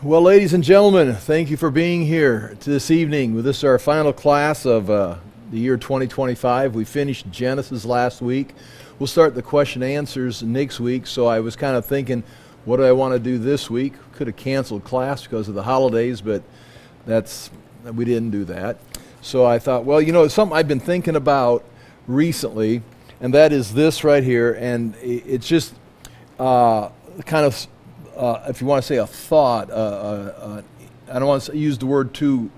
Well, ladies and gentlemen, thank you for being here this evening. This is our final class of the year 2025. We finished Genesis last week. We'll start the question and answers next week. So I was kind of thinking, what do I want to do this week? Could have canceled class because of the holidays, but we didn't do that. So I thought, well, it's something I've been thinking about recently, and that is this right here. And it's just kind of if you want to say a thought, I don't want to use the word too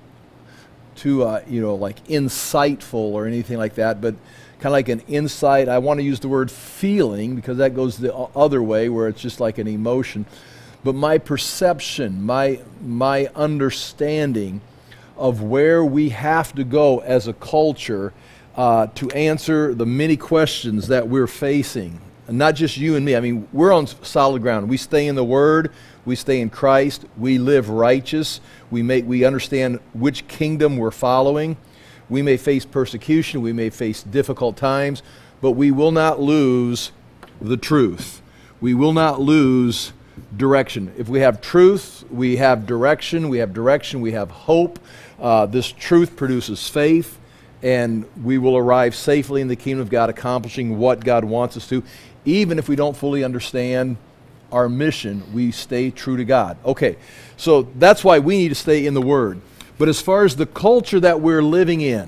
like insightful or anything like that, but kind of like an insight. I want to use the word feeling because that goes the other way where it's just like an emotion. But my perception, my understanding of where we have to go as a culture to answer the many questions that we're facing. And not just you and me. I mean, we're on solid ground. We stay in the Word. We stay in Christ. We live righteous. We understand which kingdom we're following. We may face persecution. We may face difficult times, but we will not lose the truth. We will not lose direction. If we have truth, we have direction. We have hope. This truth produces faith, and we will arrive safely in the kingdom of God, accomplishing what God wants us to. Even if we don't fully understand our mission, we stay true to God. Okay, so that's why we need to stay in the Word. But as far as the culture that we're living in,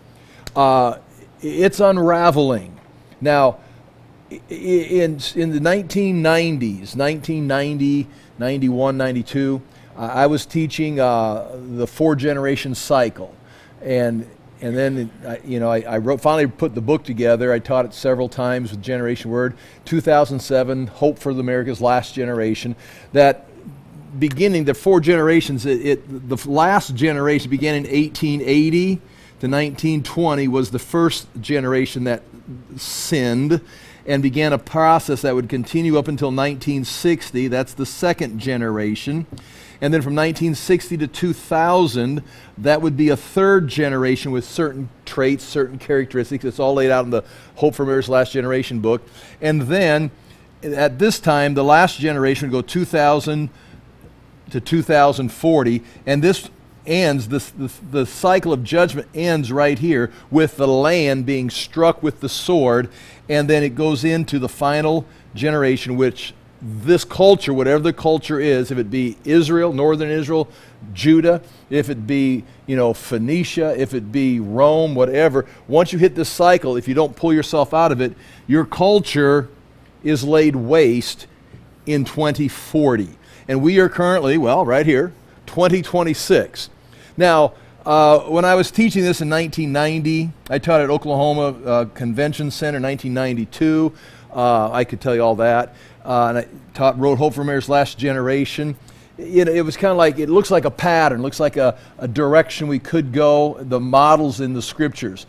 it's unraveling. Now, in the 1990s, 1990, 91, 92, I was teaching the 4-generation cycle. And then, I finally put the book together. I taught it several times with Generation Word. 2007, Hope for the America's Last Generation. That beginning, the 4 generations, the last generation began in 1880 to 1920 was the first generation that sinned and began a process that would continue up until 1960. That's the second generation. And then from 1960 to 2000, that would be a third generation with certain traits, certain characteristics. It's all laid out in the Hope for America's Last Generation book. And then at this time, the last generation would go 2000 to 2040. And this ends, the cycle of judgment ends right here with the land being struck with the sword. And then it goes into the final generation, which this culture, whatever the culture is, if it be Israel, northern Israel, Judah, if it be, Phoenicia, if it be Rome, whatever, once you hit this cycle, if you don't pull yourself out of it, your culture is laid waste in 2040. And we are currently, right here, 2026. Now, when I was teaching this in 1990, I taught at Oklahoma Convention Center in 1992. I could tell you all that. And I wrote Hope for America's Last Generation. It was kind of like, it looks like a pattern, looks like a direction we could go, the models in the scriptures.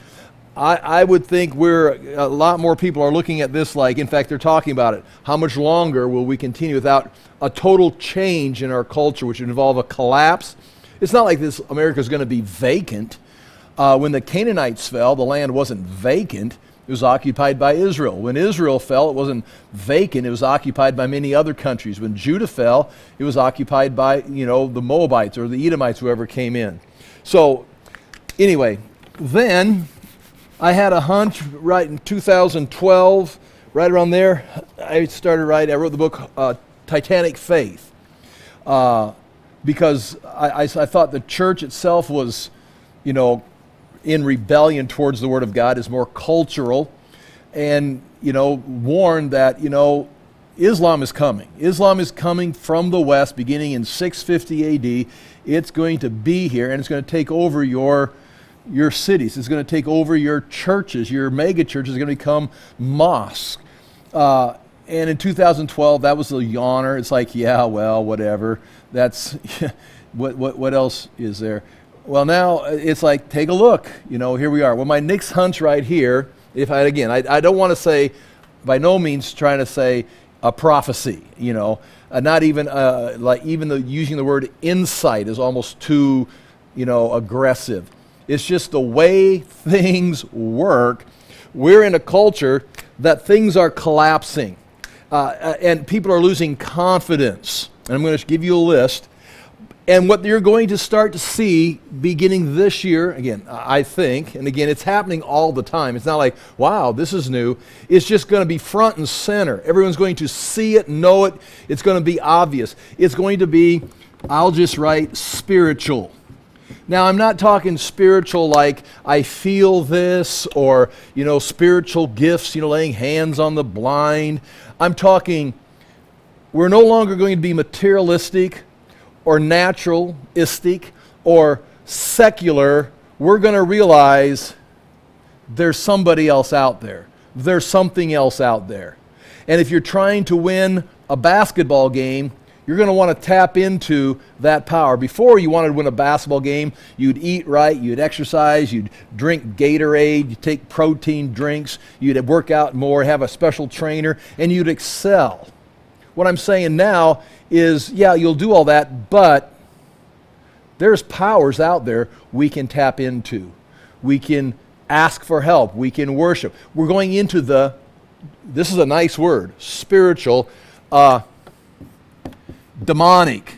I would think a lot more people are looking at this like, in fact, they're talking about it. How much longer will we continue without a total change in our culture, which would involve a collapse? It's not like this America is going to be vacant. When the Canaanites fell, the land wasn't vacant. It was occupied by Israel. When Israel fell, it wasn't vacant. It was occupied by many other countries. When Judah fell, it was occupied by, the Moabites or the Edomites, whoever came in. So, anyway, then I had a hunch right in 2012, right around there. I wrote the book Titanic Faith because I thought the church itself was, in rebellion towards the Word of God, is more cultural, and warned that Islam is coming. Islam is coming from the West, beginning in 650 AD. It's going to be here, and it's going to take over your cities. It's going to take over your churches. Your mega churches are going to become mosques. And in 2012, that was a yawner. It's like, whatever. That's what else is there? Well, now it's like, take a look. Here we are. Well, my next hunch right here, I don't want to say, by no means trying to say a prophecy, not even, using the word insight is almost too, aggressive. It's just the way things work. We're in a culture that things are collapsing. And people are losing confidence. And I'm going to give you a list And what you're going to start to see beginning this year, again, I think, and again, it's happening all the time. It's not like, wow, this is new. It's just going to be front and center. Everyone's going to see it, know it. It's going to be obvious. It's going to be, I'll just write, spiritual. Now, I'm not talking spiritual like I feel this or, spiritual gifts, laying hands on the blind. I'm talking, we're no longer going to be materialistic or naturalistic or secular. We're going to realize there's somebody else out there. There's something else out there. And if you're trying to win a basketball game, you're going to want to tap into that power. Before you wanted to win a basketball game, you'd eat right, you'd exercise, you'd drink Gatorade, you'd take protein drinks, you'd work out more, have a special trainer, and you'd excel. What I'm saying now is, yeah, you'll do all that, but there's powers out there we can tap into. We can ask for help. We can worship. We're going into this is a nice word, spiritual, demonic,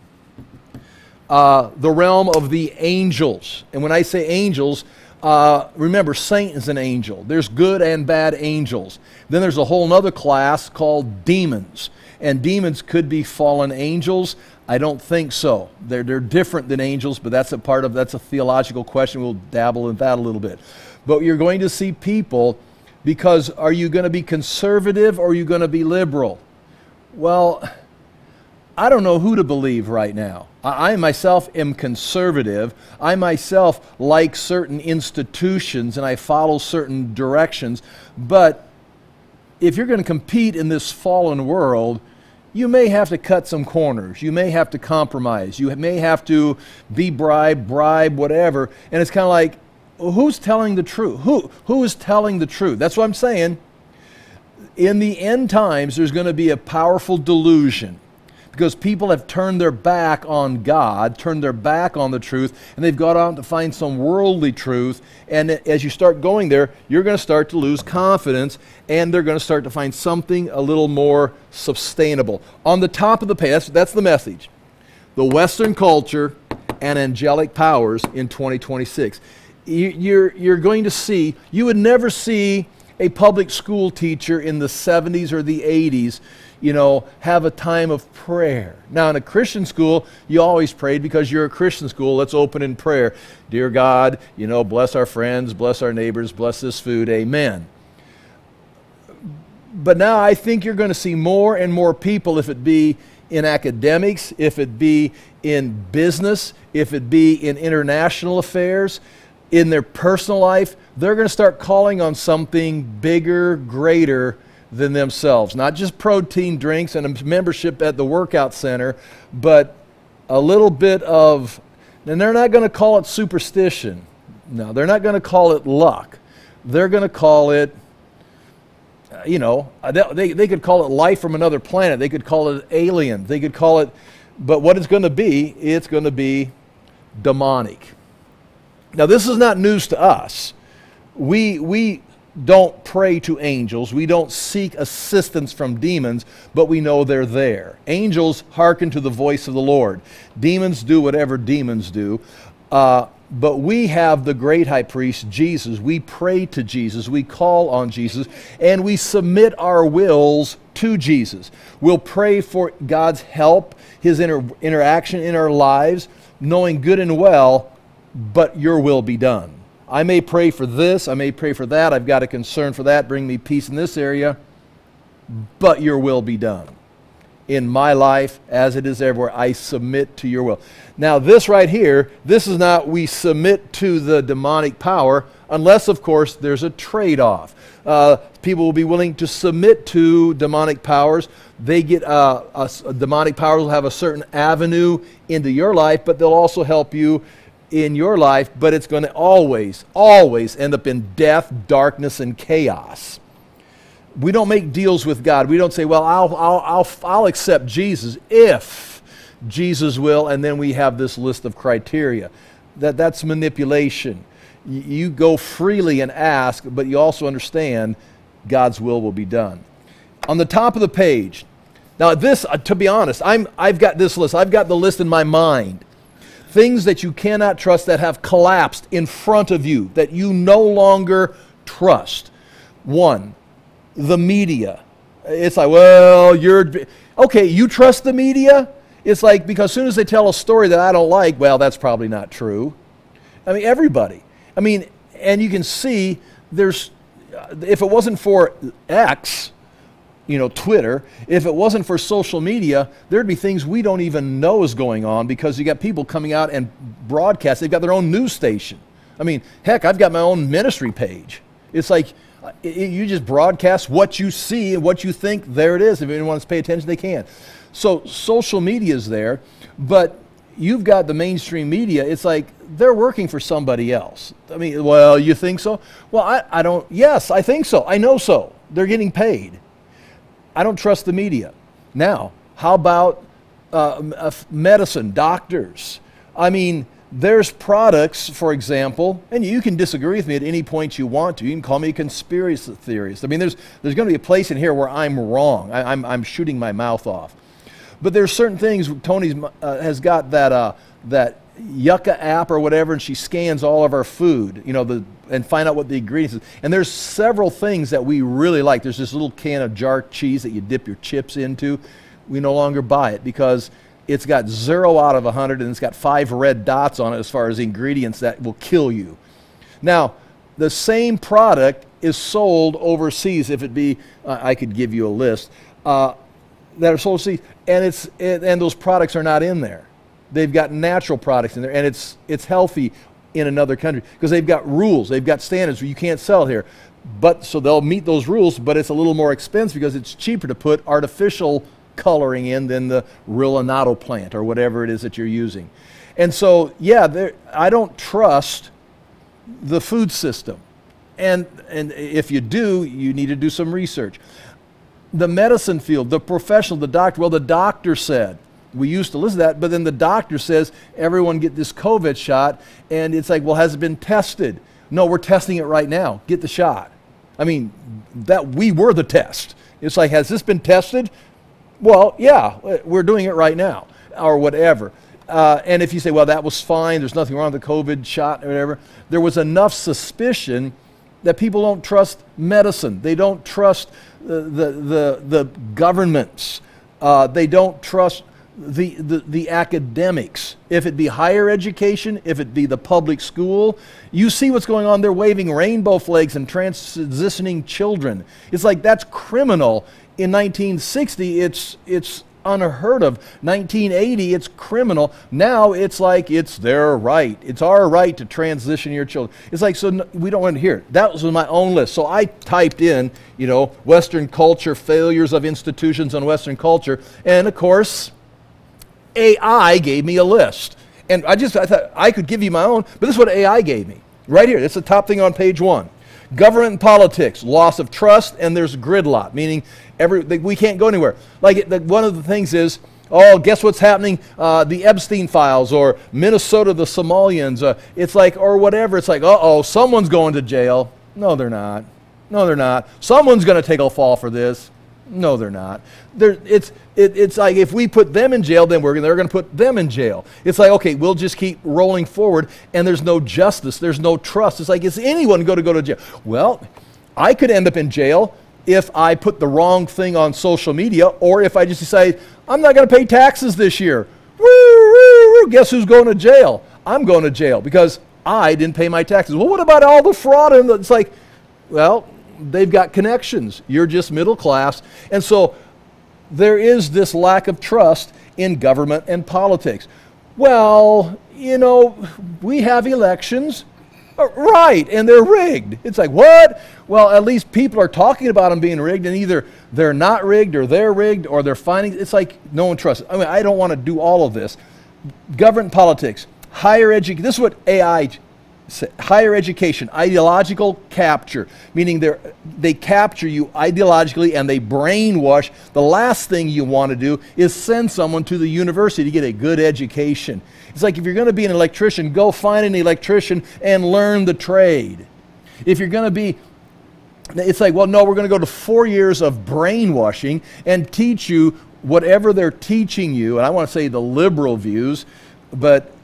the realm of the angels. And when I say angels, remember, Satan's an angel. There's good and bad angels. Then there's a whole other class called demons. And demons could be fallen angels. I don't think so. They're different than angels, but that's a theological question. We'll dabble in that a little bit. But you're going to see people, because are you going to be conservative or are you going to be liberal? Well, I don't know who to believe right now. I myself am conservative. I myself like certain institutions and I follow certain directions. But if you're going to compete in this fallen world, you may have to cut some corners. You may have to compromise. You may have to be bribe, whatever. And it's kind of like, who's telling the truth? Who is telling the truth? That's what I'm saying. In the end times, there's going to be a powerful delusion, because people have turned their back on God, turned their back on the truth, and they've gone out to find some worldly truth. And as you start going there, you're going to start to lose confidence, and they're going to start to find something a little more sustainable. On the top of the page, that's the message. The Western culture and angelic powers in 2026. You're going to see, you would never see a public school teacher in the 70s or the 80s have a time of prayer. Now, in a Christian school, you always prayed because you're a Christian school. Let's open in prayer. Dear God, bless our friends, bless our neighbors, bless this food, amen. But now I think you're going to see more and more people, if it be in academics, if it be in business, if it be in international affairs, in their personal life, they're going to start calling on something bigger, greater than themselves. Not just protein drinks and a membership at the workout center, but a little bit of, and they're not going to call it superstition. No, they're not going to call it luck. They're going to call it, they could call it life from another planet. They could call it alien. They could call it, but what it's going to be demonic. Now, this is not news to us. We don't pray to angels. We don't seek assistance from demons, but we know they're there. Angels hearken to the voice of the Lord. Demons do whatever demons do. But we have the great high priest, Jesus. We pray to Jesus. We call on Jesus. And we submit our wills to Jesus. We'll pray for God's help, His interaction in our lives, knowing good and well, but your will be done. I may pray for this, I may pray for that, I've got a concern for that, bring me peace in this area, but your will be done. In my life, as it is everywhere, I submit to your will. Now this right here, this is not we submit to the demonic power, unless of course there's a trade-off. People will be willing to submit to demonic powers. They get demonic powers will have a certain avenue into your life, but they'll also help you in your life, but it's going to always end up in death, darkness, and chaos. We don't make deals with God. We don't say, well, I'll accept Jesus if Jesus will, and then we have this list of criteria. That's manipulation. You go freely and ask, but you also understand God's will be done. On the top of the page, now this, to be honest, I've got this list. I've got the list in my mind. things that you cannot trust that have collapsed in front of you, that you no longer trust. One, the media. It's like, well, okay, you trust the media? It's like, because as soon as they tell a story that I don't like, well, that's probably not true. I mean, everybody. I mean, and you can see if it wasn't for X, Twitter, if it wasn't for social media, there'd be things we don't even know is going on, because you got people coming out and broadcast. They've got their own news station. I mean, heck, I've got my own ministry page. It's like, you just broadcast what you see and what you think, there it is. If anyone wants to pay attention, they can. So social media is there, but you've got the mainstream media. It's like they're working for somebody else. I mean, well, you think so? Well, I don't. Yes, I think so. I know so. They're getting paid. I don't trust the media. Now, how about medicine, doctors? I mean, there's products, for example, and you can disagree with me at any point you want to. You can call me a conspiracy theorist. I mean, there's going to be a place in here where I'm wrong. I'm shooting my mouth off. But there's certain things. Tony's has got that Yucca app or whatever, and she scans all of our food, and find out what the ingredients is. And there's several things that we really like. There's this little can of jar cheese that you dip your chips into. We no longer buy it because it's got 0 out of 100, and it's got 5 red dots on it as far as ingredients that will kill you. Now, the same product is sold overseas. If it be, I could give you a list, that are sold overseas, and those products are not in there. They've got natural products in there, and it's healthy in another country because they've got rules, they've got standards where you can't sell it here. But so they'll meet those rules, but it's a little more expensive because it's cheaper to put artificial coloring in than the real annatto plant or whatever it is that you're using. And so, yeah, I don't trust the food system. And if you do, you need to do some research. The medicine field, the professional, the doctor, well, the doctor said, we used to listen to that, but then the doctor says, everyone get this COVID shot, and it's like, well, has it been tested? No, we're testing it right now. Get the shot. I mean, that we were the test. It's like, has this been tested? Well, yeah, we're doing it right now, or whatever. And if you say, well, that was fine, there's nothing wrong with the COVID shot or whatever, there was enough suspicion that people don't trust medicine. They don't trust the governments. They don't trust the academics. If it be higher education, if it be the public school, you see what's going on. They're waving rainbow flags and transitioning children. It's like, that's criminal. In 1960, it's unheard of. 1980, it's criminal. Now it's like it's their right. It's our right to transition your children. It's like, so we don't want to hear it. That was my own list. So I typed in, Western culture, failures of institutions on Western culture, and of course, AI gave me a list. And I thought I could give you my own, but this is what AI gave me. Right here, it's the top thing on page 1. Government and politics, loss of trust, and there's gridlock, meaning we can't go anywhere. Like one of the things is, guess what's happening? The Epstein files, or Minnesota, the Somalians. It's like, or whatever. It's like, someone's going to jail. No, they're not. No, they're not. Someone's going to take a fall for this. No, they're not. It's like, if we put them in jail, then they're going to put them in jail. It's like, okay, we'll just keep rolling forward, and there's no justice, there's no trust. It's like, is anyone going to go to jail? Well, I could end up in jail if I put the wrong thing on social media, or if I just decide, I'm not going to pay taxes this year. Woo, woo, woo. Guess who's going to jail? I'm going to jail because I didn't pay my taxes. Well, what about all the fraud? And it's like, well, they've got connections. You're just middle class. And so there is this lack of trust in government and politics. Well, we have elections. Right, and they're rigged. It's like, what? Well, at least people are talking about them being rigged, and either they're not rigged, or they're rigged, or they're finding. It's like no one trusts it. I mean, I don't want to do all of this. Government politics, higher education. This is what AI said. Higher education, ideological capture, meaning they capture you ideologically and they brainwash. The last thing you want to do is send someone to the university to get a good education. It's like, if you're going to be an electrician, go find an electrician and learn the trade. If you're going to be, it's like, well, no, we're going to go to 4 years of brainwashing and teach you whatever they're teaching you. And I want to say the liberal views, but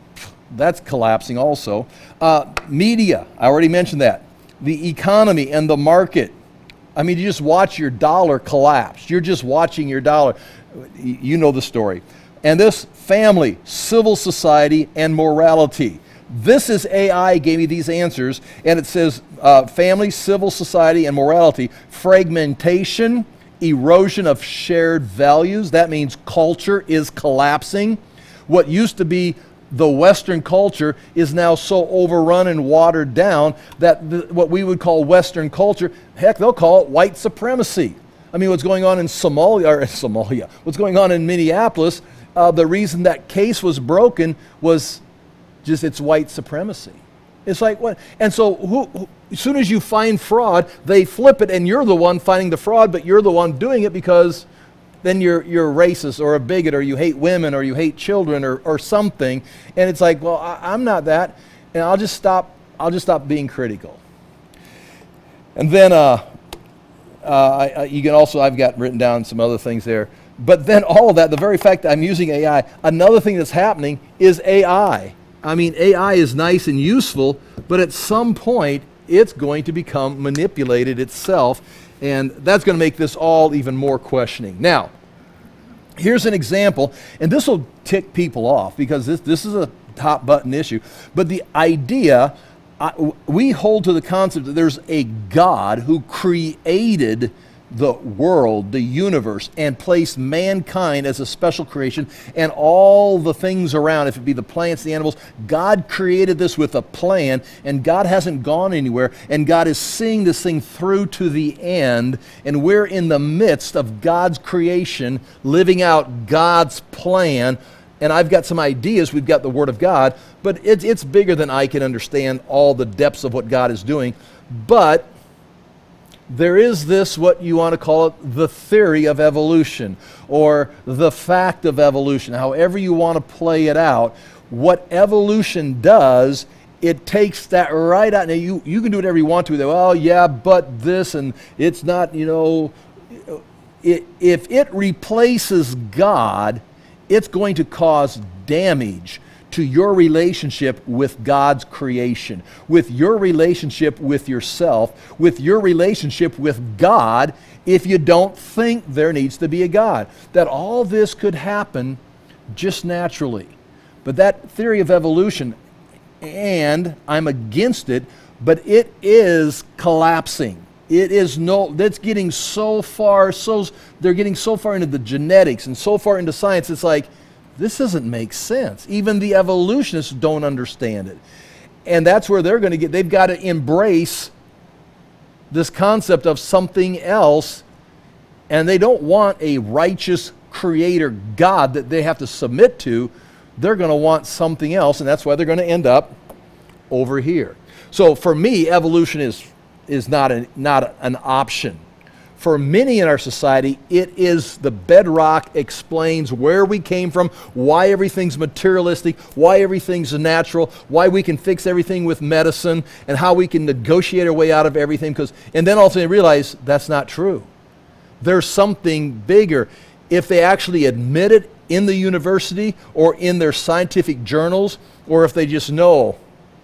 that's collapsing also. Media, I already mentioned that. The economy and the market. I mean, you just watch your dollar collapse. You're just watching your dollar. You know the story. And this family, civil society, and morality. This is AI gave me these answers, and it says family, civil society, and morality. Fragmentation, erosion of shared values. That means culture is collapsing. What used to be the Western culture is now so overrun and watered down that what we would call Western culture, heck, they'll call it white supremacy. I mean, what's going on in Somalia, what's going on in Minneapolis, the reason that case was broken was just it's white supremacy. It's like what? And so as soon as you find fraud, they flip it, and you're the one finding the fraud, but you're the one doing it because then you're racist or a bigot, or you hate women, or you hate children, or something. And it's like, well, I'm not that, and I'll just stop being critical. And then you can also, I've got written down some other things there. But then all of that, the very fact that I'm using AI, another thing that's happening is AI. I mean, AI is nice and useful, but at some point, it's going to become manipulated itself, and that's going to make this all even more questioning. Now, here's an example, and this will tick people off because this is a top button issue, but the idea, we hold to the concept that there's a God who created the world, the universe, and placed mankind as a special creation and all the things around, if it be the plants, the animals. God created this with a plan, and God hasn't gone anywhere, and God is seeing this thing through to the end, and we're in the midst of God's creation, living out God's plan. And I've got some ideas, we've got the Word of God, but it's bigger than I can understand all the depths of what God is doing. But there is this, what you want to call it, the theory of evolution, or the fact of evolution, however you want to play it out. What evolution does, it takes that right out. Now, you can do whatever you want to. Well, yeah, but this, and it's not, if it replaces God, it's going to cause damage to your relationship with God's creation, with your relationship with yourself, with your relationship with God, if you don't think there needs to be a God. That all this could happen just naturally. But that theory of evolution, and I'm against it, but it is collapsing. That's getting so far, they're getting so far into the genetics and so far into science, it's like, this doesn't make sense. Even the evolutionists don't understand it. And that's where they've got to embrace this concept of something else, and they don't want a righteous creator God that they have to submit to. They're going to want something else, and that's why they're going to end up over here. So for me, evolution is not an option. For many in our society, it is the bedrock, explains where we came from, why everything's materialistic, why everything's natural, why we can fix everything with medicine, and how we can negotiate our way out of everything. And then also they realize that's not true. There's something bigger. If they actually admit it in the university or in their scientific journals, or if they just know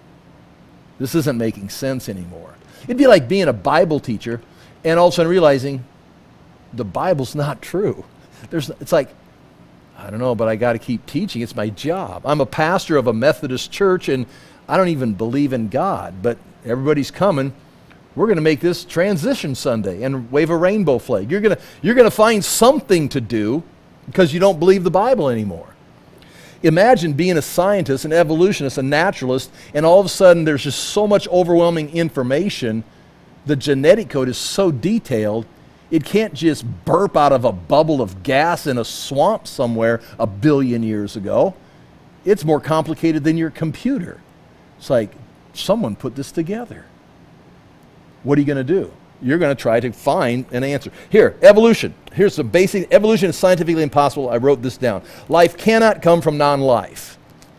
this isn't making sense anymore. It'd be like being a Bible teacher and all of a sudden realizing the Bible's not true. It's like, I don't know, but I got to keep teaching. It's my job. I'm a pastor of a Methodist church, and I don't even believe in God, but everybody's coming. We're going to make this transition Sunday and wave a rainbow flag. You're going to find something to do because you don't believe the Bible anymore. Imagine being a scientist, an evolutionist, a naturalist, and all of a sudden there's just so much overwhelming information. The genetic code is so detailed, it can't just burp out of a bubble of gas in a swamp somewhere 1 billion years ago. It's more complicated than your computer. It's like, someone put this together. What are you going to do? You're going to try to find an answer. Here, evolution. Here's some basic, evolution is scientifically impossible. I wrote this down. Life cannot come from non-life.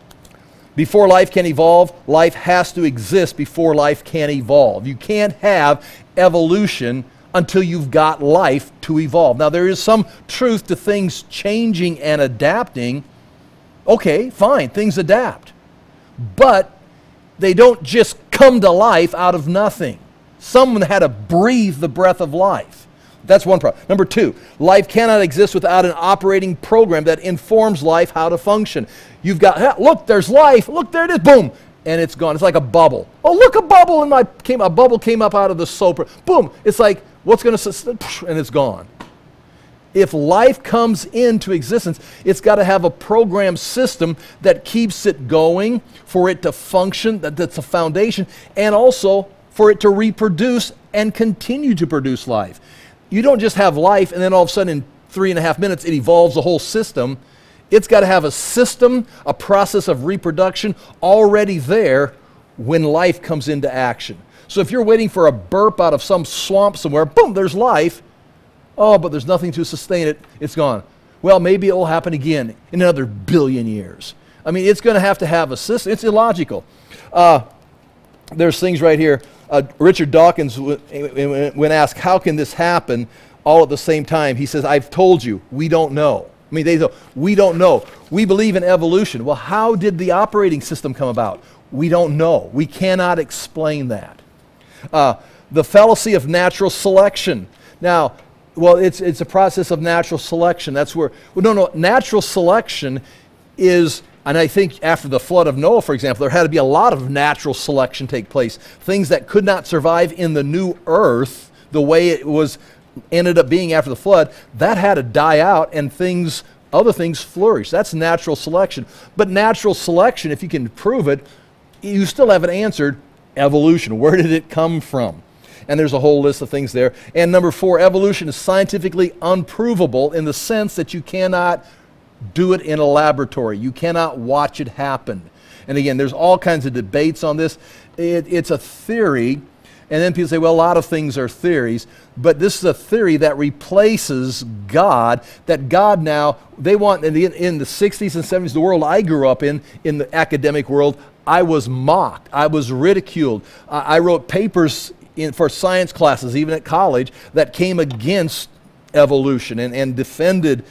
Before life can evolve, life has to exist before life can evolve. You can't have evolution until you've got life to evolve. Now, there is some truth to things changing and adapting. Okay, fine, things adapt. but they don't just come to life out of nothing. Someone had to breathe the breath of life. That's one problem. Number two, life cannot exist without an operating program that informs life how to function. You've got, look, there's life. Look, there it is. Boom. And it's gone. It's like a bubble. Oh, look, a bubble a bubble came up out of the soap. Boom. It's like, what's going to, and it's gone. If life comes into existence, it's got to have a program system that keeps it going, for it to function, that's a foundation, and also for it to reproduce and continue to produce life. You don't just have life and then all of a sudden in 3.5 minutes it evolves the whole system. It's got to have a system, a process of reproduction already there when life comes into action. So if you're waiting for a burp out of some swamp somewhere, boom, there's life. Oh, but there's nothing to sustain it. It's gone. Well, maybe it will happen again in another billion years. I mean, it's going to have a system. It's illogical. There's things right here. Richard Dawkins, when asked, how can this happen all at the same time? He says, I've told you, we don't know. I mean, we don't know. We believe in evolution. Well, how did the operating system come about? We don't know. We cannot explain that. The fallacy of natural selection. Now, well, it's a process of natural selection. That's where, well, no, natural selection is, and I think after the flood of Noah, for example, there had to be a lot of natural selection take place. Things that could not survive in the new earth the way it was ended up being after the flood, that had to die out and other things flourish. That's natural selection. But natural selection, if you can prove it, you still haven't answered evolution. Where did it come from? And there's a whole list of things there. And number 4, evolution is scientifically unprovable in the sense that you cannot do it in a laboratory. You cannot watch it happen. And again, there's all kinds of debates on this. It's a theory, and then people say, well, a lot of things are theories, but this is a theory that replaces God, that God now, they want, in the 60s and 70s, the world I grew up in the academic world, I was mocked. I was ridiculed. I wrote papers for science classes, even at college, that came against evolution and defended.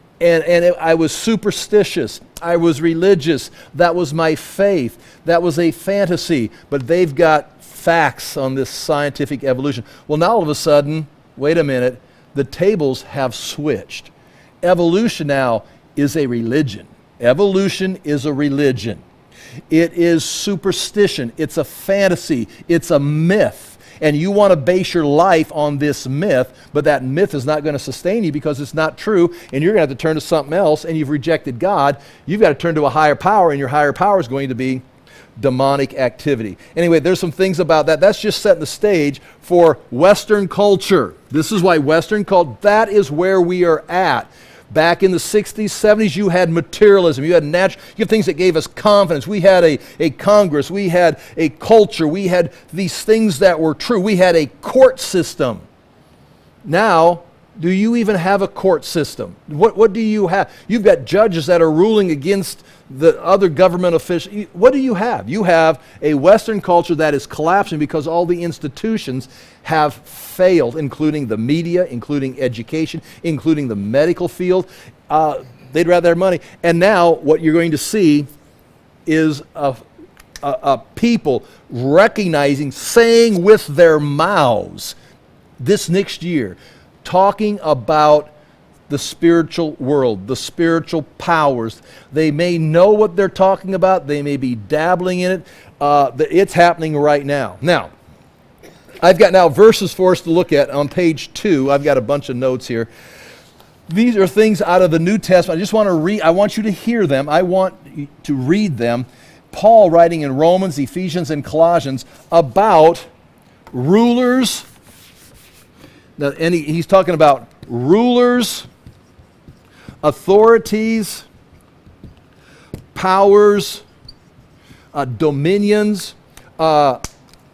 I was superstitious. I was religious. That was my faith. That was a fantasy. But they've got facts on this scientific evolution. Well, now all of a sudden, wait a minute, the tables have switched. Evolution now is a religion. Evolution is a religion. It is superstition. It's a fantasy. It's a myth. And you want to base your life on this myth, but that myth is not going to sustain you because it's not true, and you're going to have to turn to something else, and you've rejected God. You've got to turn to a higher power, and your higher power is going to be demonic activity. Anyway, there's some things about that. That's just setting the stage for Western culture. This is why Western culture, that is where we are at. Back in the 60s, 70s, you had materialism. You had things that gave us confidence. We had a Congress. We had a culture. We had these things that were true. We had a court system. Now, do you even have a court system? What do you have? You've got judges that are ruling against the other government officials. What do you have? You have a Western culture that is collapsing because all the institutions have failed, including the media, including education, including the medical field. They'd rather have money. And now what you're going to see is a people recognizing, saying with their mouths this next year, talking about the spiritual world, the spiritual powers. They may know what they're talking about. They may be dabbling in it. It's happening right now. Now, I've got now verses for us to look at on page 2. I've got a bunch of notes here. These are things out of the New Testament. I just want to read. I want you to hear them. I want to read them. Paul writing in Romans, Ephesians, and Colossians about rulers. Now, and he's talking about rulers, authorities, powers, dominions, and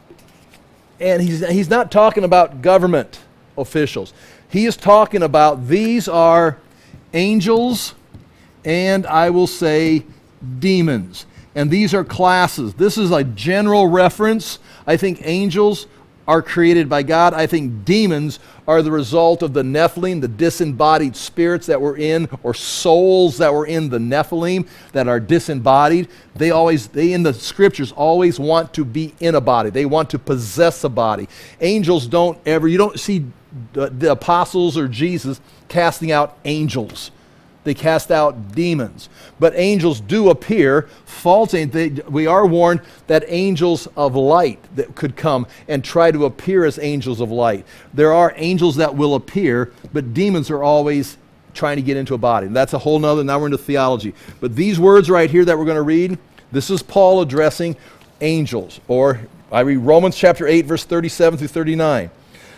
he's not talking about government officials. He is talking about these are angels and I will say demons. And these are classes. This is a general reference. I think angels are created by God. I think demons are the result of the Nephilim, the disembodied spirits that were in, or souls that were in the Nephilim that are disembodied. They in the scriptures always want to be in a body. They want to possess a body. Angels you don't see the apostles or Jesus casting out angels. They cast out demons. But angels do appear. We are warned that angels of light that could come and try to appear as angels of light. There are angels that will appear, but demons are always trying to get into a body. And that's a whole nother, now we're into theology. But these words right here that we're going to read, this is Paul addressing angels. Or I read Romans chapter 8, verse 37 through 39.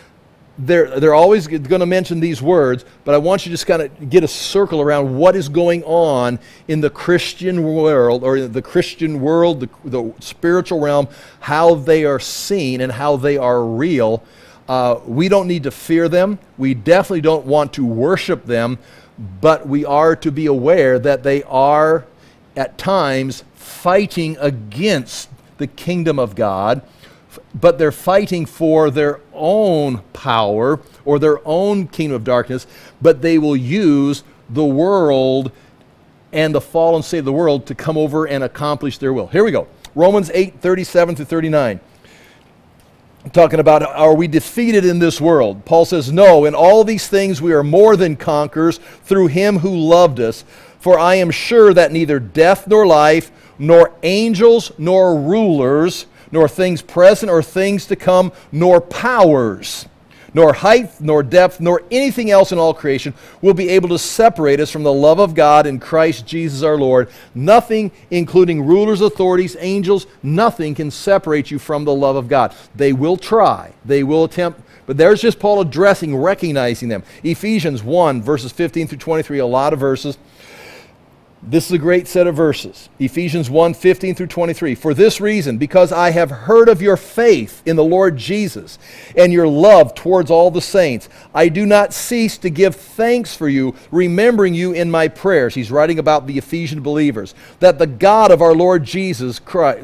They're always going to mention these words, but I want you to just kind of get a circle around what is going on in the Christian world, or the Christian world, the spiritual realm, how they are seen and how they are real. We don't need to fear them. We definitely don't want to worship them, but we are to be aware that they are at times fighting against the kingdom of God, but they're fighting for their own power or their own kingdom of darkness, but they will use the world and the fallen state of the world to come over and accomplish their will. Here we go. Romans 8, 37 through 39. Talking about, are we defeated in this world? Paul says, no, in all these things we are more than conquerors through him who loved us. For I am sure that neither death nor life, nor angels nor rulers, nor things present or things to come, nor powers, nor height, nor depth, nor anything else in all creation will be able to separate us from the love of God in Christ Jesus our Lord. Nothing, including rulers, authorities, angels, nothing can separate you from the love of God. They will try. They will attempt. But there's just Paul addressing, recognizing them. Ephesians 1, verses 15 through 23, a lot of verses. This is a great set of verses. Ephesians 1, 15 through 23. For this reason, because I have heard of your faith in the Lord Jesus and your love towards all the saints, I do not cease to give thanks for you, remembering you in my prayers. He's writing about the Ephesian believers. That the God of our Lord Jesus Christ,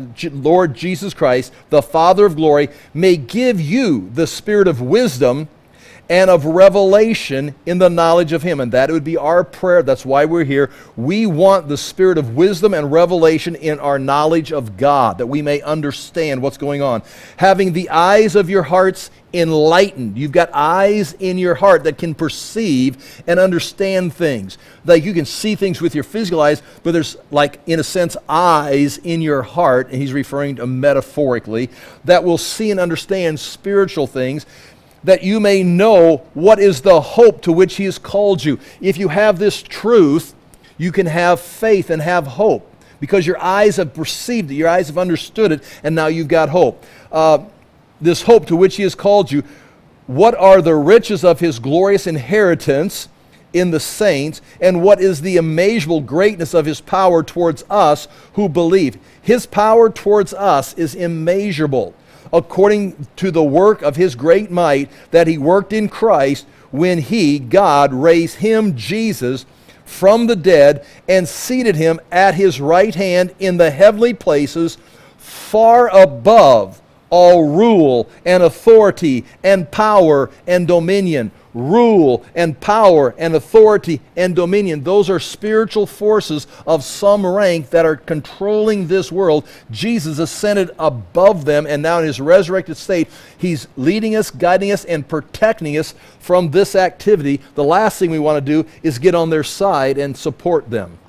the Father of glory, may give you the spirit of wisdom and of revelation in the knowledge of him. And that would be our prayer. That's why we're here. We want the spirit of wisdom and revelation in our knowledge of God, that we may understand what's going on. Having the eyes of your hearts enlightened. You've got eyes in your heart that can perceive and understand things. Like you can see things with your physical eyes, but there's, like, in a sense, eyes in your heart, and he's referring to metaphorically, that will see and understand spiritual things, that you may know what is the hope to which he has called you. If you have this truth, you can have faith and have hope, because your eyes have perceived it, your eyes have understood it, and now you've got hope. This hope to which he has called you. What are the riches of his glorious inheritance in the saints, and what is the immeasurable greatness of his power towards us who believe? His power towards us is immeasurable, according to the work of his great might that he worked in Christ when he, God, raised him, Jesus, from the dead and seated him at his right hand in the heavenly places, far above all rule and authority and power and dominion. Rule and power and authority and dominion. Those are spiritual forces of some rank that are controlling this world. Jesus ascended above them, and now in his resurrected state, he's leading us, guiding us, and protecting us from this activity. The last thing we want to do is get on their side and support them.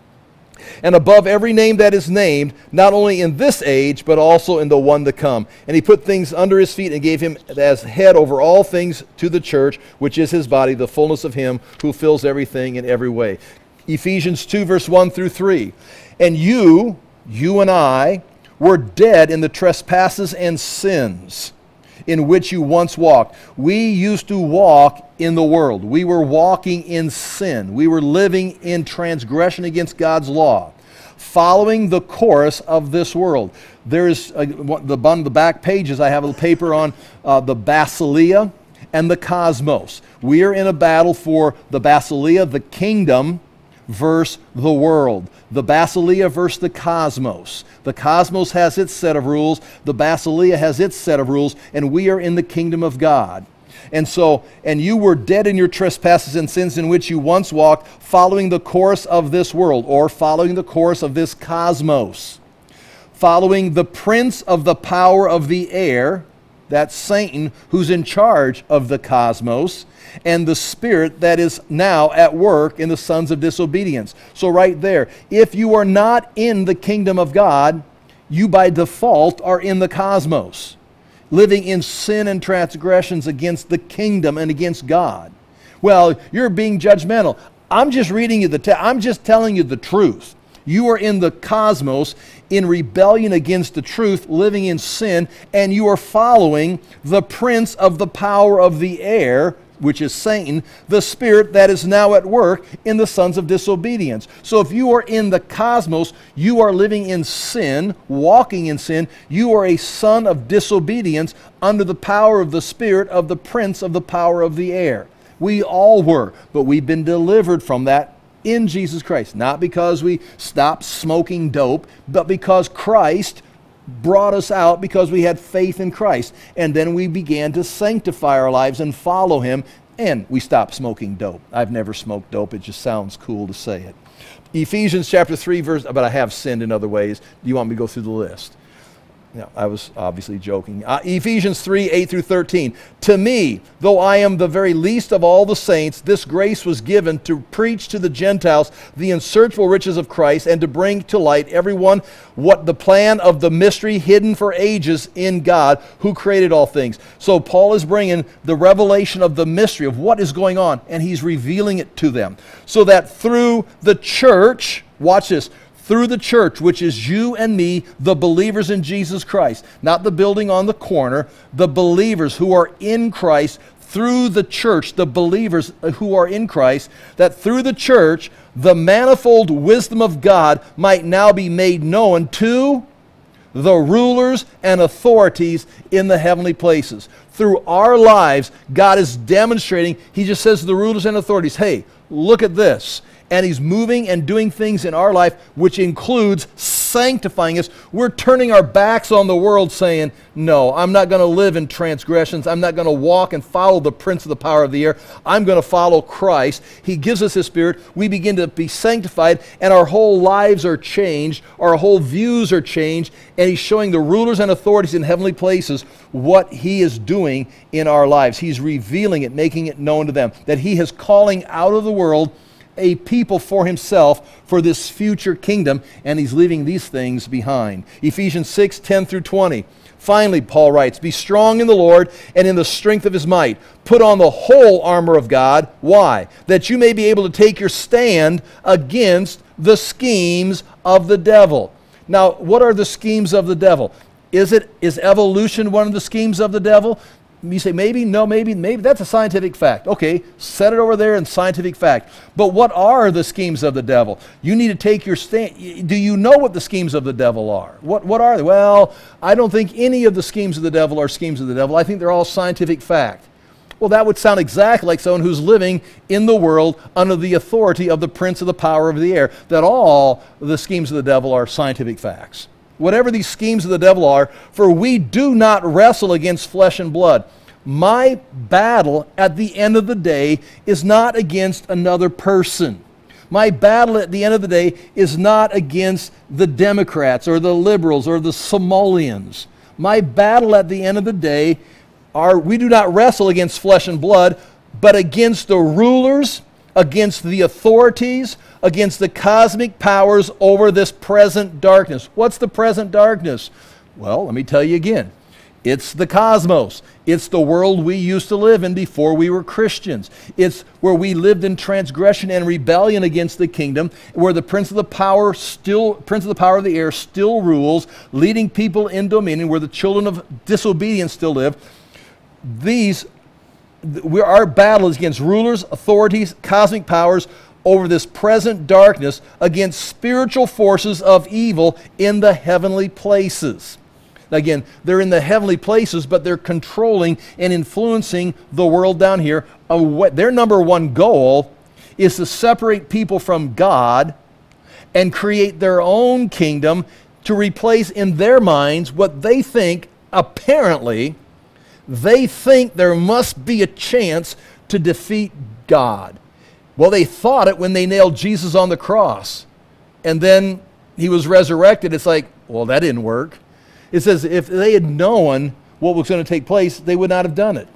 And above every name that is named, not only in this age, but also in the one to come. And he put things under his feet and gave him as head over all things to the church, which is his body, the fullness of him who fills everything in every way. Ephesians 2, verse 1 through 3. And you and I, were dead in the trespasses and sins in which you once walked. We used to walk in the world. We were walking in sin. We were living in transgression against God's law, following the course of this world. There's on the back pages, I have a paper on the Basileia and the cosmos. We are in a battle for the Basileia, the kingdom, versus the world. The Basileia versus the cosmos. The cosmos has its set of rules. The Basileia has its set of rules. And we are in the kingdom of God. And you were dead in your trespasses and sins in which you once walked, following the course of this world, or following the course of this cosmos. Following the prince of the power of the air, that's Satan, who's in charge of the cosmos, and the spirit that is now at work in the sons of disobedience. So right there, if you are not in the kingdom of God, you by default are in the cosmos, living in sin and transgressions against the kingdom and against God. Well, you're being judgmental. I'm just reading you I'm just telling you the truth. You are in the cosmos in rebellion against the truth, living in sin, and you are following the prince of the power of the air, which is Satan, the spirit that is now at work in the sons of disobedience. So if you are in the cosmos, you are living in sin, walking in sin. You are a son of disobedience under the power of the spirit of the prince of the power of the air. We all were, but we've been delivered from that in Jesus Christ. Not because we stopped smoking dope, but because Christ brought us out, because we had faith in Christ. And then we began to sanctify our lives and follow Him, and we stopped smoking dope. I've never smoked dope. It just sounds cool to say it. Ephesians chapter 3, verse, but I have sinned in other ways. Do you want me to go through the list? No, I was obviously joking. Ephesians 3, 8 through 13. To me, though I am the very least of all the saints, this grace was given to preach to the Gentiles the unsearchable riches of Christ, and to bring to light everyone what the plan of the mystery hidden for ages in God, who created all things. So Paul is bringing the revelation of the mystery of what is going on, and he's revealing it to them. So that through the church, watch this, through the church, which is you and me, the believers in Jesus Christ, not the building on the corner, the believers who are in Christ, through the church, the believers who are in Christ, that through the church, the manifold wisdom of God might now be made known to the rulers and authorities in the heavenly places. Through our lives, God is demonstrating. He just says to the rulers and authorities, hey, look at this. And He's moving and doing things in our life, which includes sanctifying us. We're turning our backs on the world, saying, no, I'm not going to live in transgressions. I'm not going to walk and follow the prince of the power of the air. I'm going to follow Christ. He gives us His Spirit. We begin to be sanctified, and our whole lives are changed. Our whole views are changed, and He's showing the rulers and authorities in heavenly places what He is doing in our lives. He's revealing it, making it known to them, that He is calling out of the world a people for Himself for this future kingdom, and He's leaving these things behind. Ephesians 6, 10 through 20. Finally, Paul writes, be strong in the Lord and in the strength of His might. Put on the whole armor of God. Why? That you may be able to take your stand against the schemes of the devil. Now, what are the schemes of the devil? Is evolution one of the schemes of the devil? You say, maybe, no, maybe, that's a scientific fact. Okay, set it over there in scientific fact. But what are the schemes of the devil? You need to take your stand. Do you know what the schemes of the devil are? What are they? Well, I don't think any of the schemes of the devil are schemes of the devil. I think they're all scientific fact. Well, that would sound exactly like someone who's living in the world under the authority of the prince of the power of the air, that all the schemes of the devil are scientific facts. Whatever these schemes of the devil are, for we do not wrestle against flesh and blood. My battle at the end of the day is not against another person. My battle at the end of the day is not against the Democrats or the liberals or the Somalians. My battle at the end of the day we do not wrestle against flesh and blood, but against the rulers, against the authorities, against the cosmic powers over this present darkness. What's the present darkness? Well, let me tell you again. It's the cosmos. It's the world we used to live in before we were Christians. It's where we lived in transgression and rebellion against the kingdom, where the prince of the power of the air still rules, leading people in dominion, where the children of disobedience still live. Our battle is against rulers, authorities, cosmic powers over this present darkness, against spiritual forces of evil in the heavenly places. Again, they're in the heavenly places, but they're controlling and influencing the world down here. Their number one goal is to separate people from God and create their own kingdom to replace in their minds what they think, apparently, they think there must be a chance to defeat God. Well, they thought it when they nailed Jesus on the cross. And then he was resurrected. It's like, well, that didn't work. It says if they had known what was going to take place, they would not have done it.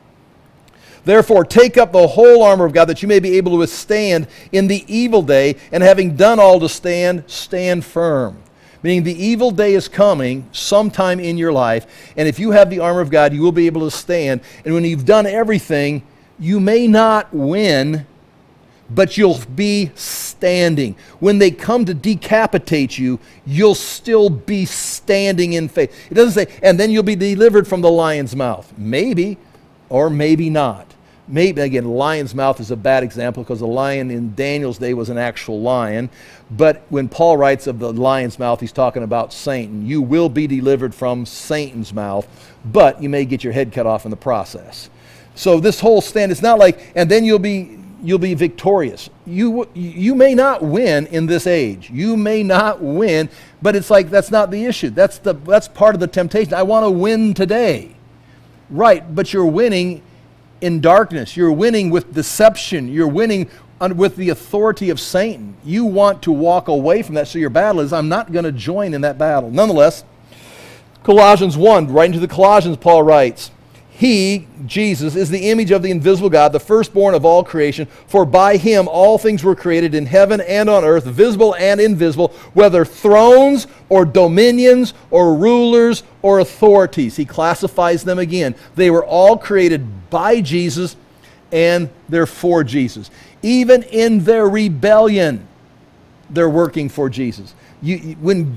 Therefore, take up the whole armor of God that you may be able to withstand in the evil day, and having done all to stand, stand firm. Meaning the evil day is coming sometime in your life, and if you have the armor of God, you will be able to stand. And when you've done everything, you may not win, but you'll be standing. When they come to decapitate you, you'll still be standing in faith. It doesn't say, and then you'll be delivered from the lion's mouth. Maybe, or maybe not. Maybe, again, lion's mouth is a bad example because the lion in Daniel's day was an actual lion. But when Paul writes of the lion's mouth, he's talking about Satan. You will be delivered from Satan's mouth, but you may get your head cut off in the process. So this whole stand, it's not like, and then you'll be victorious. You may not win in this age. You may not win, but it's like that's not the issue. That's part of the temptation. I want to win today. Right, but you're winning in darkness. You're winning with deception. You're winning with the authority of Satan. You want to walk away from that, so your battle is, I'm not going to join in that battle. Nonetheless, Colossians 1, right into the Colossians, Paul writes, He, Jesus, is the image of the invisible God, the firstborn of all creation. For by him all things were created in heaven and on earth, visible and invisible, whether thrones or dominions or rulers or authorities. He classifies them again. They were all created by Jesus, and they're for Jesus. Even in their rebellion, they're working for Jesus. When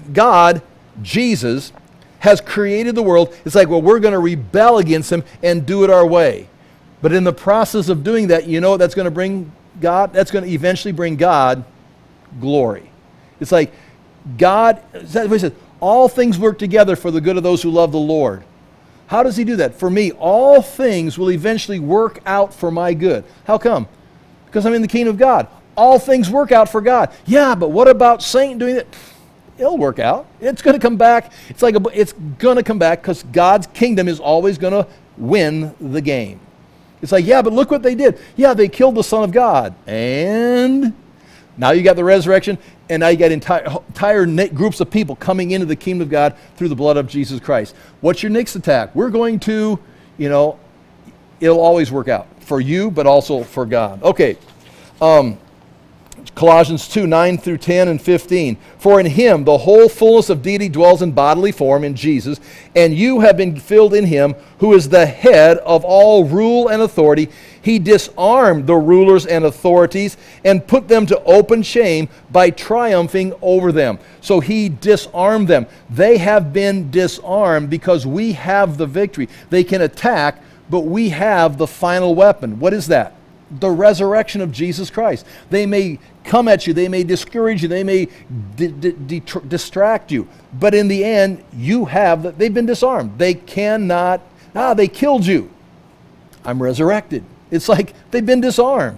Jesus has created the world, it's like, well, we're going to rebel against him and do it our way. But in the process of doing that, you know what that's going to bring God? That's going to eventually bring God glory. It's like God, he says, all things work together for the good of those who love the Lord. How does he do that? For me, all things will eventually work out for my good. How come? Because I'm in the kingdom of God. All things work out for God. Yeah, but what about Satan doing it? It'll work out. It's going to come back. It's going to come back because God's kingdom is always going to win the game. It's like, yeah, but look what they did. Yeah, they killed the Son of God. And now you got the resurrection, and now you got entire groups of people coming into the kingdom of God through the blood of Jesus Christ. What's your next attack? We're going to, it'll always work out for you, but also for God. Okay. Colossians 2, 9 through 10 and 15. For in him the whole fullness of deity dwells in bodily form in Jesus, and you have been filled in him who is the head of all rule and authority. He disarmed the rulers and authorities and put them to open shame by triumphing over them. So he disarmed them. They have been disarmed because we have the victory. They can attack, but we have the final weapon. What is that? The resurrection of Jesus Christ. They may come at you, they may discourage you, they may distract you, but in the end, they've been disarmed. They cannot, they killed you. I'm resurrected. It's like they've been disarmed.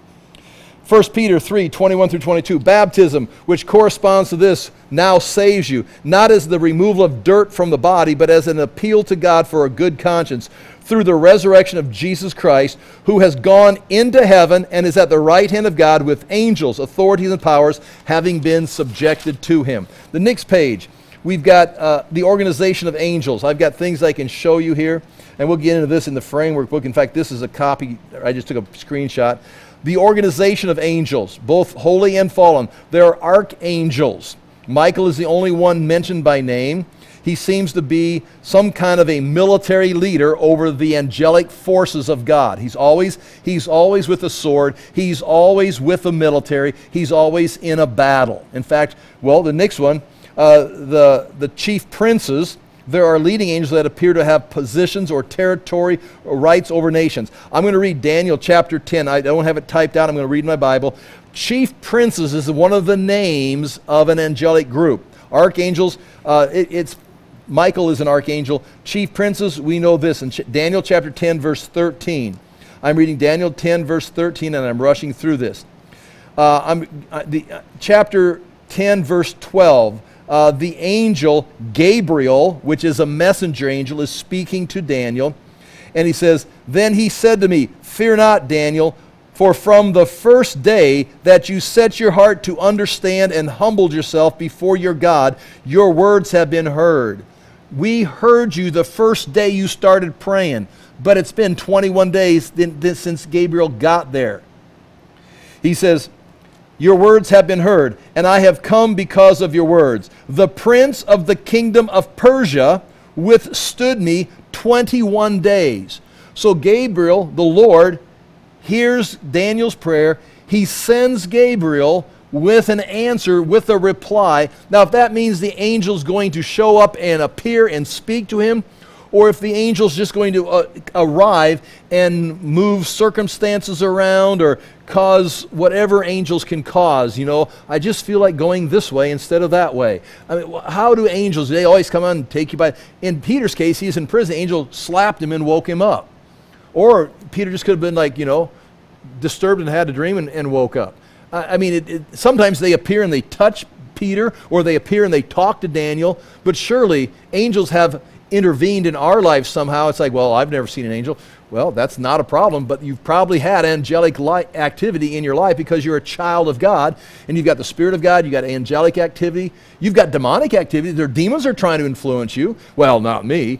1 Peter 3, 21 through 22, baptism, which corresponds to this, now saves you, not as the removal of dirt from the body, but as an appeal to God for a good conscience, through the resurrection of Jesus Christ, who has gone into heaven and is at the right hand of God with angels, authorities, and powers, having been subjected to him. The next page, we've got the organization of angels. I've got things I can show you here, and we'll get into this in the framework book. In fact, this is a copy. I just took a screenshot. The organization of angels, both holy and fallen. There are archangels. Michael is the only one mentioned by name. He seems to be some kind of a military leader over the angelic forces of God. He's always with a sword. He's always with the military. He's always in a battle. In fact, the next one, the chief princes, there are leading angels that appear to have positions or territory or rights over nations. I'm going to read Daniel chapter 10. I don't have it typed out. I'm going to read my Bible. Chief princes is one of the names of an angelic group. Archangels, Michael is an archangel. Chief princes, we know this in Daniel chapter 10, verse 13. I'm reading Daniel 10, verse 13, and I'm rushing through this. Chapter 10, verse 12. The angel Gabriel, which is a messenger angel, is speaking to Daniel. And he says, "Then he said to me, Fear not, Daniel, for from the first day that you set your heart to understand and humbled yourself before your God, your words have been heard." We heard you the first day you started praying, but it's been 21 days since Gabriel got there. He says, "Your words have been heard, and I have come because of your words. The prince of the kingdom of Persia withstood me 21 days. So Gabriel, the Lord, hears Daniel's prayer. He sends Gabriel with an answer, with a reply. Now, if that means the angel's going to show up and appear and speak to him, or if the angel's just going to arrive and move circumstances around or cause whatever angels can cause. I just feel like going this way instead of that way. I mean, how do angels, they always come on and take you by. In Peter's case, he's in prison. The angel slapped him and woke him up. Or Peter just could have been disturbed and had a dream and woke up. Sometimes they appear and they touch Peter, or they appear and they talk to Daniel, but surely angels have intervened in our lives somehow. It's like, well, I've never seen an angel. Well, that's not a problem, but you've probably had angelic activity in your life because you're a child of God, and you've got the Spirit of God, you've got angelic activity, you've got demonic activity. Their demons are trying to influence you. Well, not me.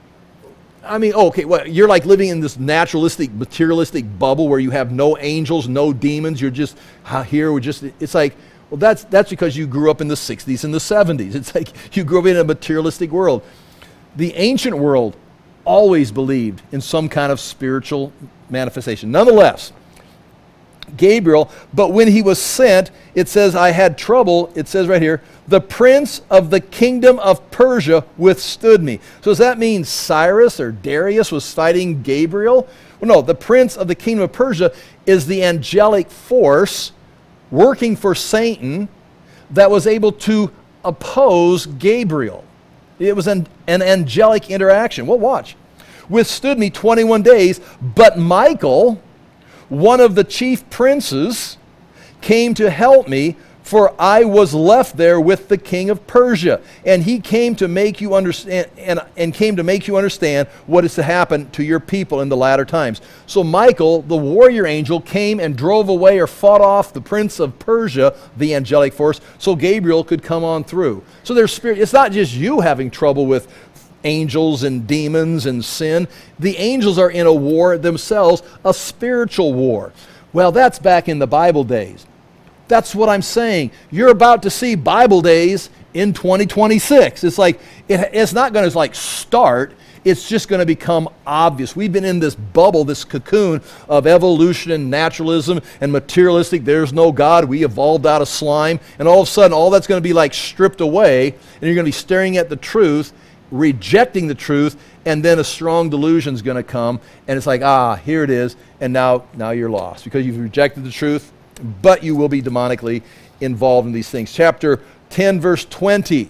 You're like living in this naturalistic, materialistic bubble where you have no angels, no demons. You're just here. It's like, well, that's because you grew up in the 60s and the 70s. It's like you grew up in a materialistic world. The ancient world always believed in some kind of spiritual manifestation. Nonetheless, Gabriel, but when he was sent, it says, I had trouble. It says right here, the prince of the kingdom of Persia withstood me. So does that mean Cyrus or Darius was fighting Gabriel? Well, no, the prince of the kingdom of Persia is the angelic force working for Satan that was able to oppose Gabriel. It was an angelic interaction. Well, watch. Withstood me 21 days, but Michael, one of the chief princes, came to help me, for I was left there with the king of Persia, and he came to make you understand and came to make you understand what is to happen to your people in the latter times. So Michael, the warrior angel, came and drove away or fought off the prince of Persia, the angelic force, so Gabriel could come on through. So there's spirit. It's not just you having trouble with angels and demons and sin. The angels are in a war themselves, a spiritual war. Well, that's back in the Bible days. That's what I'm saying. You're about to see Bible days in 2026. It's like, it's not going to start. It's just going to become obvious. We've been in this bubble, this cocoon of evolution and naturalism and materialistic. There's no God. We evolved out of slime. And all of a sudden, all that's going to be stripped away. And you're going to be staring at the truth, rejecting the truth, and then a strong delusion is going to come. And it's like, here it is. And now you're lost because you've rejected the truth. But you will be demonically involved in these things. Chapter 10, verse 20.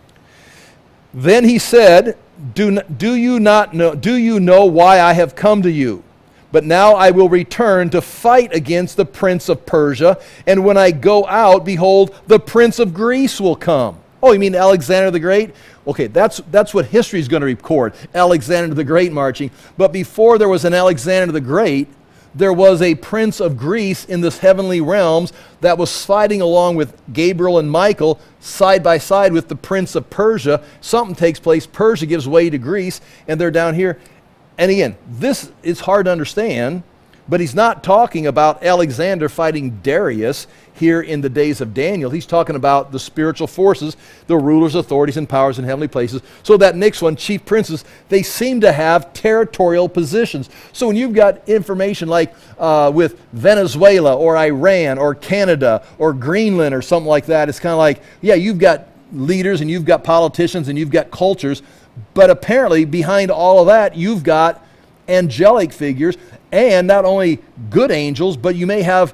Then he said, Do you know why I have come to you? But now I will return to fight against the prince of Persia, and when I go out, behold, the prince of Greece will come. Oh, you mean Alexander the Great? Okay, that's what history is going to record. Alexander the Great marching. But before there was an Alexander the Great, there was a prince of Greece in this heavenly realms that was fighting along with Gabriel and Michael side by side with the prince of Persia. Something takes place. Persia gives way to Greece, and they're down here. And again, this is hard to understand, but he's not talking about Alexander fighting Darius here in the days of Daniel. He's talking about the spiritual forces, the rulers, authorities, and powers in heavenly places. So that next one, chief princes, they seem to have territorial positions. So when you've got information like with Venezuela or Iran or Canada or Greenland or something like that, it's kind of like, yeah, you've got leaders and you've got politicians and you've got cultures, but apparently behind all of that, you've got angelic figures, and not only good angels, but you may have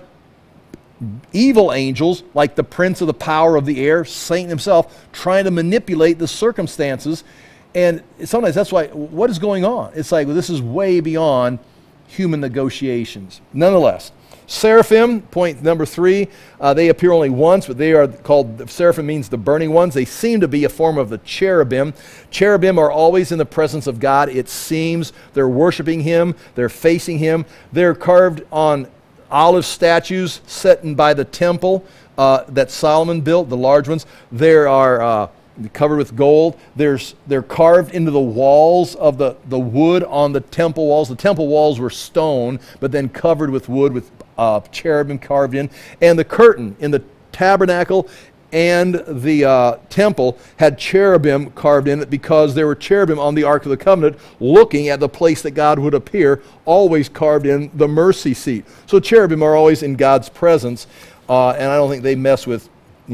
evil angels like the prince of the power of the air, Satan himself, trying to manipulate the circumstances. And sometimes that's why, what is going on? It's like, well, this is way beyond human negotiations. Nonetheless, seraphim, point number 3, they appear only once, but they are called, seraphim means the burning ones. They seem to be a form of the cherubim. Cherubim are always in the presence of God. It seems they're worshiping him, they're facing him. They're carved on olive statues set in by the temple that Solomon built, the large ones. There are covered with gold. They're carved into the walls of the wood on the temple walls. The temple walls were stone, but then covered with wood with cherubim carved in. And the curtain in the tabernacle and the temple had cherubim carved in it because there were cherubim on the Ark of the Covenant looking at the place that God would appear, always carved in the mercy seat. So cherubim are always in God's presence, and I don't think they mess with,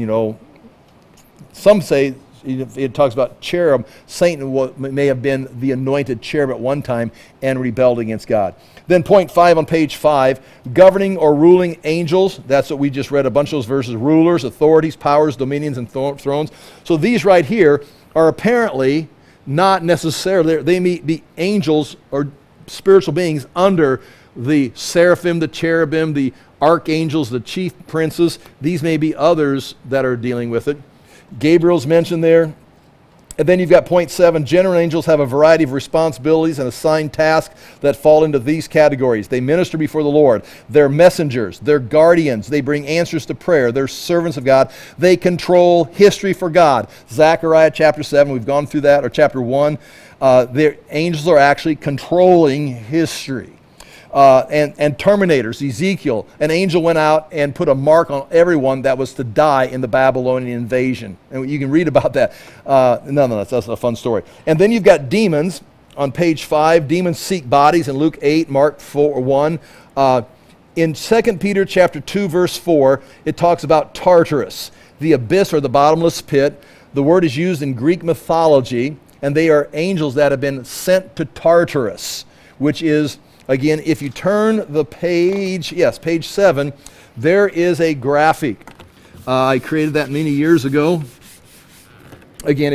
some say, it talks about cherub. Satan may have been the anointed cherub at one time and rebelled against God. Then point 5 on page 5, governing or ruling angels. That's what we just read, a bunch of those verses. Rulers, authorities, powers, dominions, and thrones. So these right here are apparently not necessarily, they may be angels or spiritual beings under the seraphim, the cherubim, the archangels, the chief princes. These may be others that are dealing with it. Gabriel's mentioned there. And then you've got point 7, general angels have a variety of responsibilities and assigned tasks that fall into these categories. They minister before the Lord. They're messengers. They're guardians. They bring answers to prayer. They're servants of God. They control history for God. Zechariah chapter 7, we've gone through that, or chapter 1. The angels are actually controlling history. And terminators. Ezekiel, an angel went out and put a mark on everyone that was to die in the Babylonian invasion. And you can read about that. Nonetheless, that's a fun story. And then you've got demons on page 5. Demons seek bodies in Luke 8, Mark 4:1. In 2 Peter chapter 2, verse 4, it talks about Tartarus, the abyss or the bottomless pit. The word is used in Greek mythology, and they are angels that have been sent to Tartarus, which is, again, if you turn the page, yes, page 7, there is a graphic. I created that many years ago. Again,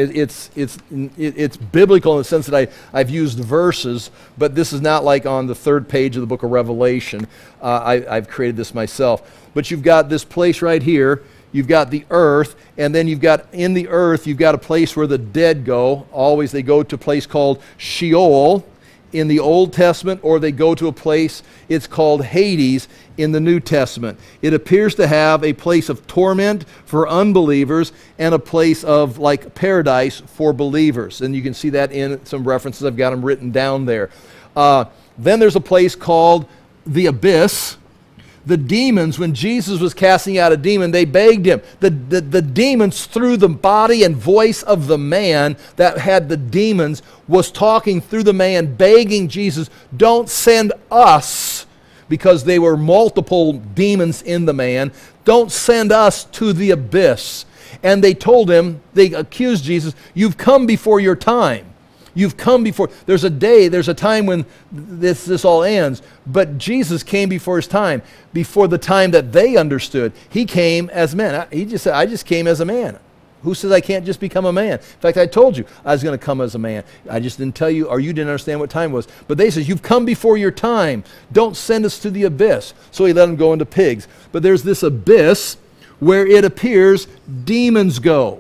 it's biblical in the sense that I've used verses, but this is not like on the 3rd page of the book of Revelation. I've created this myself. But you've got this place right here. You've got the earth, and then you've got in the earth, you've got a place where the dead go. Always they go to a place called Sheol in the Old Testament, or they go to a place, it's called Hades in the New Testament. It appears to have a place of torment for unbelievers and a place of like paradise for believers. And you can see that in some references. I've got them written down there. Then there's a place called the abyss. The demons, when Jesus was casting out a demon, they begged him. The demons, through the body and voice of the man that had the demons, was talking through the man, begging Jesus, don't send us, because they were multiple demons in the man, don't send us to the abyss. And they told him, they accused Jesus, you've come before your time. You've come before. There's a time when this all ends. But Jesus came before his time, before the time that they understood. He came as man. He just said, I just came as a man. Who says I can't just become a man? In fact, I told you I was going to come as a man. I just didn't tell you, or you didn't understand what time was. But they said, you've come before your time. Don't send us to the abyss. So he let them go into pigs. But there's this abyss where it appears demons go.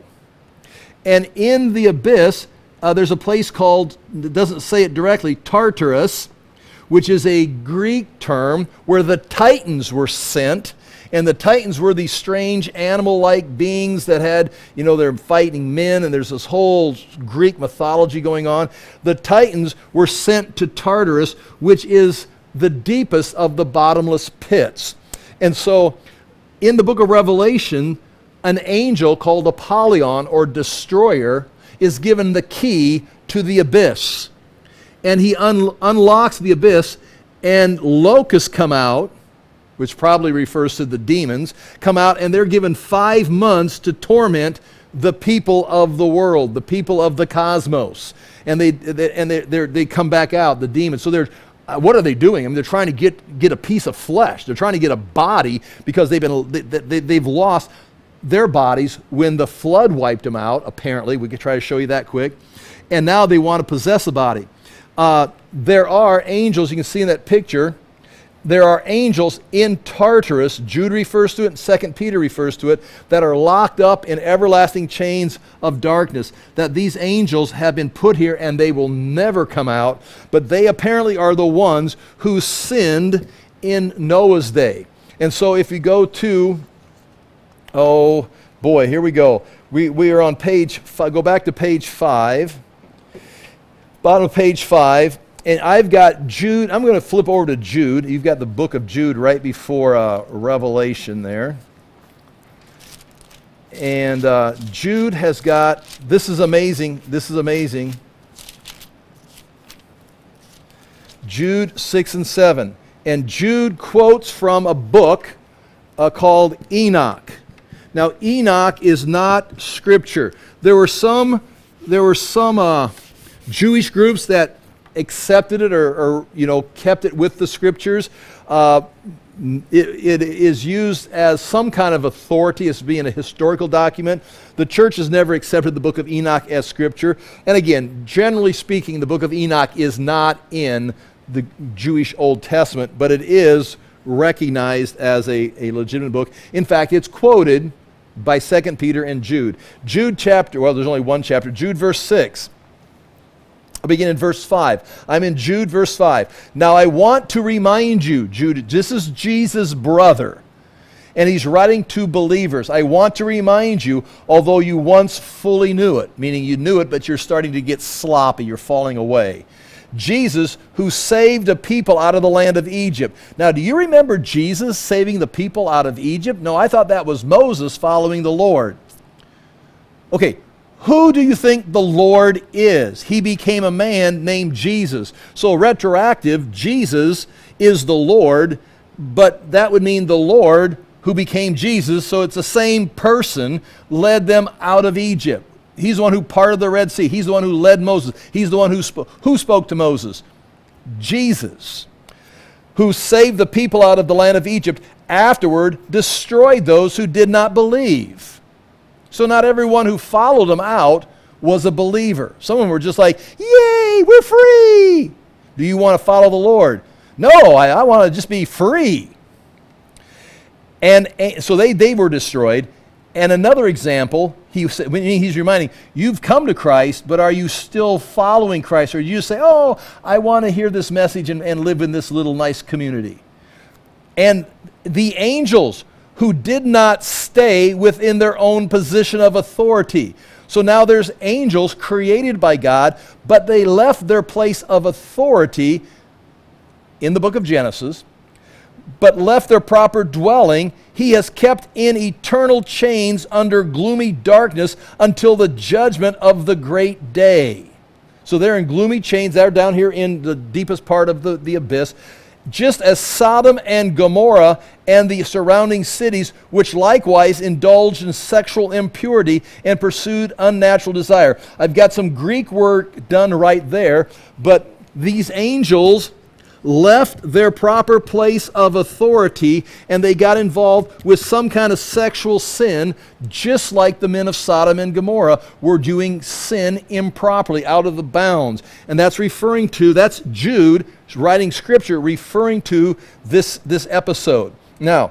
And in the abyss, there's a place called, it doesn't say it directly, Tartarus, which is a Greek term where the Titans were sent. And the Titans were these strange animal-like beings that had, they're fighting men, and there's this whole Greek mythology going on. The Titans were sent to Tartarus, which is the deepest of the bottomless pits. And so in the book of Revelation, an angel called Apollyon, or destroyer, is given the key to the abyss. And he unlocks the abyss, and locusts come out, which probably refers to the demons, come out, and they're given 5 months to torment the people of the world, the people of the cosmos. And they come back out, the demons. So what are they doing? I mean, they're trying to get a piece of flesh. They're trying to get a body, because they've lost their bodies when the flood wiped them out, apparently. We could try to show you that quick. And now they want to possess a body. There are angels, you can see in that picture, there are angels in Tartarus, Jude refers to it and 2 Peter refers to it, that are locked up in everlasting chains of darkness. That these angels have been put here and they will never come out, but they apparently are the ones who sinned in Noah's day. And so if you go to, oh boy, here we go. We are on page, go back to page 5, bottom of page 5. And I've got Jude. I'm going to flip over to Jude. You've got the book of Jude right before Revelation there. And Jude has got, this is amazing. This is amazing. Jude 6 and 7. And Jude quotes from a book called Enoch. Now, Enoch is not Scripture. There were some Jewish groups that accepted it or kept it with the Scriptures. It is used as some kind of authority, as being a historical document. The church has never accepted the book of Enoch as Scripture. And again, generally speaking, the book of Enoch is not in the Jewish Old Testament, but it is recognized as a legitimate book. In fact, it's quoted by 2 Peter and Jude. Jude chapter, well, there's only one chapter. Jude verse 6. I'll begin in verse 5. I'm in Jude verse 5. Now I want to remind you, Jude, this is Jesus' brother, and he's writing to believers. I want to remind you, although you once fully knew it, meaning you knew it, but you're starting to get sloppy, you're falling away. Jesus, who saved a people out of the land of Egypt. Now, do you remember Jesus saving the people out of Egypt? No, I thought that was Moses following the Lord. Okay, who do you think the Lord is? He became a man named Jesus. So retroactive, Jesus is the Lord, but that would mean the Lord who became Jesus, so it's the same person, led them out of Egypt. He's the one who parted the Red Sea. He's the one who led Moses. He's the one who spoke to Moses? Jesus, who saved the people out of the land of Egypt, afterward destroyed those who did not believe. So not everyone who followed him out was a believer. Some of them were just like, yay, we're free. Do you want to follow the Lord? No, I want to just be free. And so they were destroyed. And another example, he's reminding, you've come to Christ, but are you still following Christ? Or do you say, oh, I want to hear this message and live in this little nice community? And the angels who did not stay within their own position of authority. So now there's angels created by God, but they left their place of authority in the book of Genesis, but left their proper dwelling. He has kept in eternal chains under gloomy darkness until the judgment of the great day. So they're in gloomy chains. They're down here in the deepest part of the abyss. Just as Sodom and Gomorrah and the surrounding cities, which likewise indulged in sexual impurity and pursued unnatural desire. I've got some Greek work done right there, but these angels left their proper place of authority and they got involved with some kind of sexual sin, just like the men of Sodom and Gomorrah were doing sin improperly, out of the bounds. And that's Jude writing scripture referring to this episode. Now,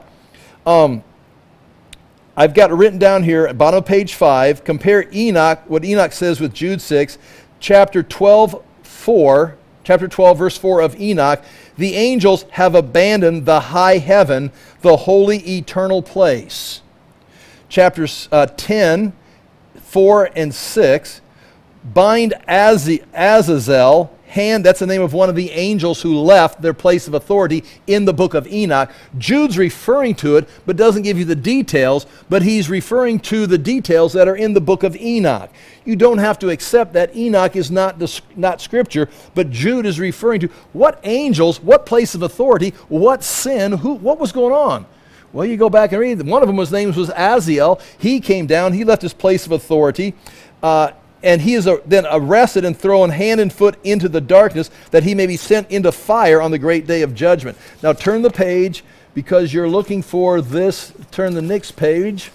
I've got it written down here at bottom of page 5. Compare Enoch, what Enoch says with Jude 6, chapter 12, verse 4 of Enoch. The angels have abandoned the high heaven, the holy eternal place. Chapters 10, 4 and 6. Bind Azazel, hand, that's the name of one of the angels who left their place of authority in the book of Enoch. Jude's referring to it, but doesn't give you the details, but he's referring to the details that are in the book of Enoch. You don't have to accept that Enoch is not Scripture, but Jude is referring to what angels, what place of authority, what sin, what was going on. Well, you go back and read. One of them, his name was Azazel. He came down. He left his place of authority. And he is then arrested and thrown hand and foot into the darkness, that he may be sent into fire on the great day of judgment. Now turn the page, because you're looking for this. Turn the next page.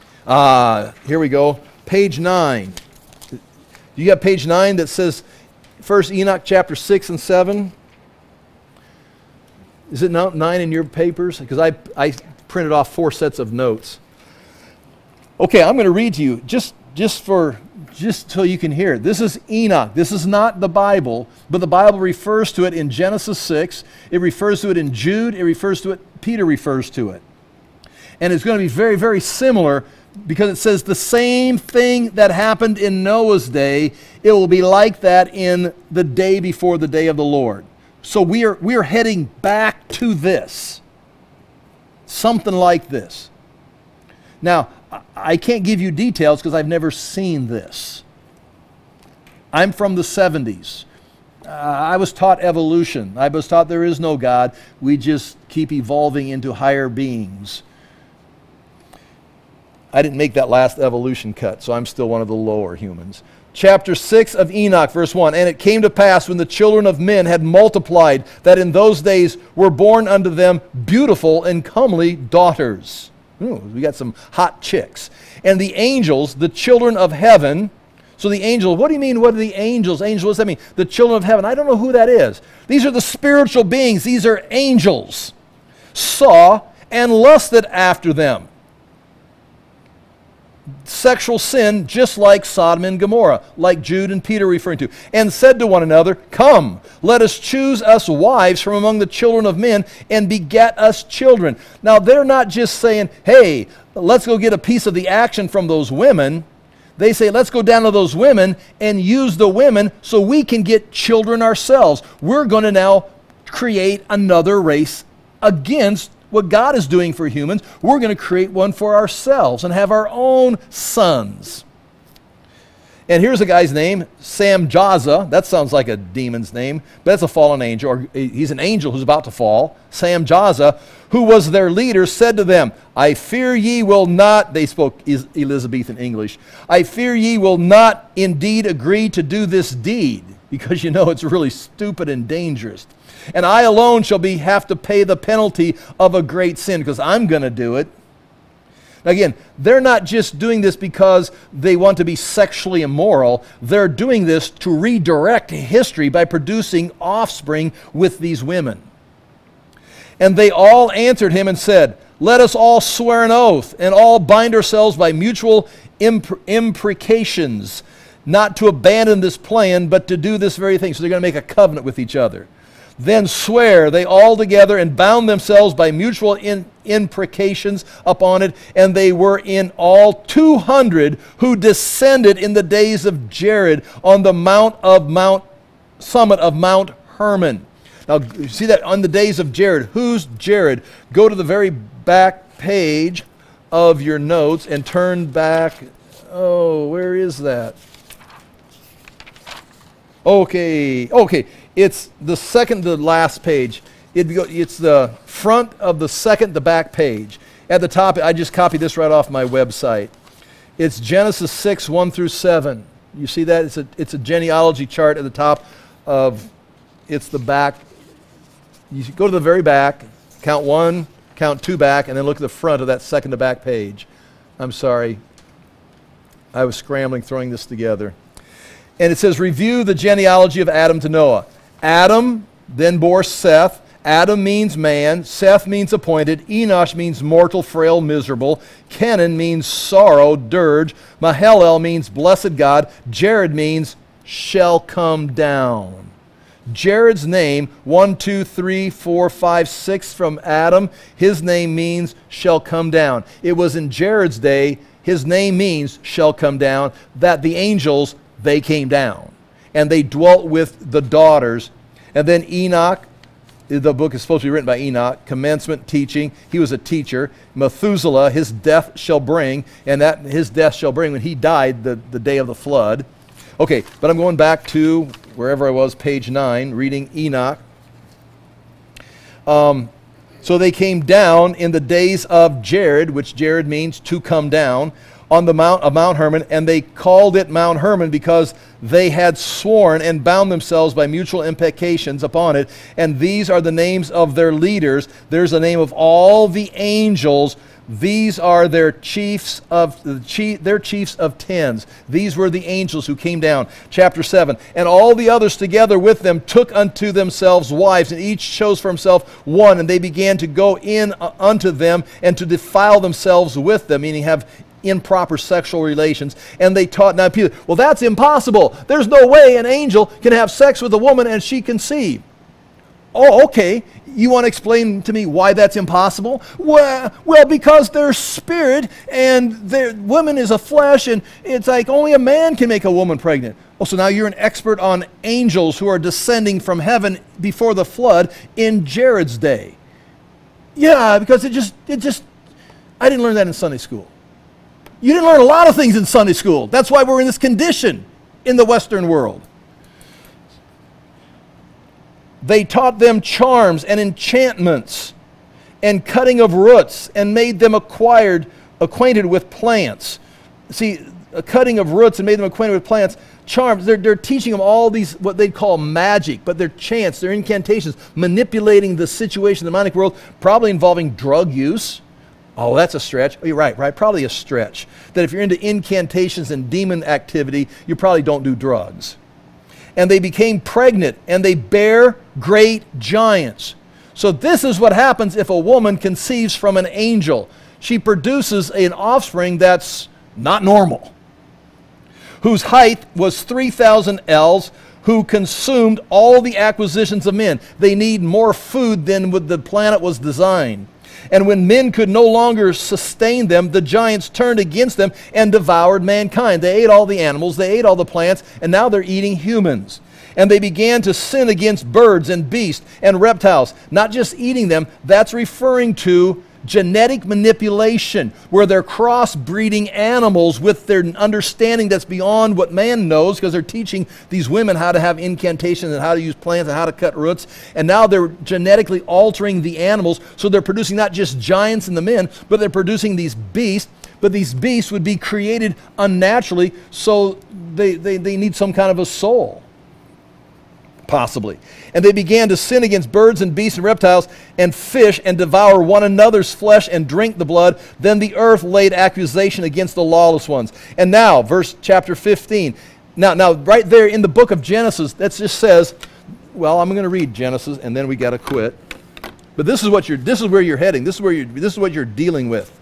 Here we go. Page 9. You have page 9 that says, First Enoch chapter 6 and 7. Is it 9 in your papers? Because I printed off 4 sets of notes. Okay, I'm going to read to you just so you can hear it. This is Enoch. This is not the Bible, but the Bible refers to it in Genesis 6. It refers to it in Jude. It refers to it, Peter refers to it. And it's going to be very, very similar because it says the same thing that happened in Noah's day, it will be like that in the day before the day of the Lord. So we are heading back to this. Something like this. Now, I can't give you details because I've never seen this. I'm from the 70s. I was taught evolution. I was taught there is no God. We just keep evolving into higher beings. I didn't make that last evolution cut, so I'm still one of the lower humans. Chapter 6 of Enoch, verse 1. And it came to pass when the children of men had multiplied, that in those days were born unto them beautiful and comely daughters. Ooh, we got some hot chicks. And the angels, the children of heaven. So the angels, what do you mean, what are the angels? Angels, what does that mean? The children of heaven. I don't know who that is. These are the spiritual beings. These are angels. Saw and lusted after them. Sexual sin, just like Sodom and Gomorrah, like Jude and Peter referring to, and said to one another, Come, let us choose us wives from among the children of men, and beget us children. Now, they're not just saying, hey, let's go get a piece of the action from those women. They say, let's go down to those women and use the women so we can get children ourselves. We're going to now create another race against what God is doing for humans. We're going to create one for ourselves and have our own sons. And here's a guy's name, Samjaza. That sounds like a demon's name, but that's a fallen angel, or he's an angel who's about to fall. Samjaza, who was their leader, said to them, I fear ye will not, they spoke Elizabethan English, I fear ye will not indeed agree to do this deed, because you know it's really stupid and dangerous. And I alone shall have to pay the penalty of a great sin, because I'm going to do it. Now again, they're not just doing this because they want to be sexually immoral. They're doing this to redirect history by producing offspring with these women. And they all answered him and said, Let us all swear an oath, and all bind ourselves by mutual imprecations, not to abandon this plan, but to do this very thing. So they're going to make a covenant with each other. Then swear they all together and bound themselves by mutual imprecations upon it. And they were in all 200 who descended in the days of Jared on the summit of Mount Hermon. Now, you see that on the days of Jared. Who's Jared? Go to the very back page of your notes and turn back. Oh, where is that? Okay. It's the second to last page. It's the front of the second to back page. At the top, I just copied this right off my website. It's Genesis 6, 1 through 7. You see that? It's a genealogy chart at the top of, it's the back. You go to the very back, count 1, count 2 back, and then look at the front of that second to back page. I'm sorry. I was scrambling throwing this together. And it says, review the genealogy of Adam to Noah. Adam then bore Seth. Adam means man. Seth means appointed. Enosh means mortal, frail, miserable. Kenan means sorrow, dirge. Mahalalel means blessed God. Jared means shall come down. Jared's name, 1, 2, 3, 4, 5, 6 from Adam, his name means shall come down. It was in Jared's day, his name means shall come down, that the angels, they came down. And they dwelt with the daughters. And then Enoch, the book is supposed to be written by Enoch, commencement teaching. He was a teacher. Methuselah, his death shall bring, and that his death shall bring when he died the day of the flood. Okay, but I'm going back to wherever I was, page 9, reading Enoch. So they came down in the days of Jared, which Jared means to come down, on the mount of Mount Hermon, and they called it Mount Hermon because they had sworn and bound themselves by mutual imprecations upon it. And these are the names of their leaders. There's the name of all the angels These are their chiefs of tens. These were the angels who came down. Chapter 7. And all the others together with them took unto themselves wives, and each chose for himself one, and they began to go in unto them and to defile themselves with them, meaning have improper sexual relations. And they taught. Now people, well, that's impossible. There's no way an angel can have sex with a woman and she conceive. Oh, okay. You want to explain to me why that's impossible? Well, because they're spirit and their woman is a flesh, and it's like only a man can make a woman pregnant. Oh, so now you're an expert on angels who are descending from heaven before the flood in Jared's day. Yeah, because it just I didn't learn that in Sunday school. You didn't learn a lot of things in Sunday school. That's why we're in this condition in the Western world. They taught them charms and enchantments and cutting of roots, and made them acquainted with plants. See, a cutting of roots and made them acquainted with plants. Charms, they're teaching them all these, what they call magic, but they're chants, they're incantations, manipulating the situation in the demonic world, probably involving drug use. Oh, that's a stretch. Oh, you're right, probably a stretch. That if you're into incantations and demon activity, you probably don't do drugs. And they became pregnant, and they bare great giants. So this is what happens if a woman conceives from an angel. She produces an offspring that's not normal, whose height was 3,000 ells, who consumed all the acquisitions of men. They need more food than the planet was designed. And when men could no longer sustain them, the giants turned against them and devoured mankind. They ate all the animals, they ate all the plants, and now they're eating humans. And they began to sin against birds and beasts and reptiles. Not just eating them, that's referring to genetic manipulation, where they're crossbreeding animals with their understanding that's beyond what man knows, because they're teaching these women how to have incantations and how to use plants and how to cut roots. And now they're genetically altering the animals, so they're producing not just giants in the men, but they're producing these beasts. But these beasts would be created unnaturally, so they need some kind of a soul. Possibly. And they began to sin against birds and beasts and reptiles and fish, and devour one another's flesh and drink the blood. Then the earth laid accusation against the lawless ones. And now, chapter 15. Now, right there in the book of Genesis, that just says, well, I'm going to read Genesis, and then we got to quit. But this is where you're heading. This is what you're dealing with.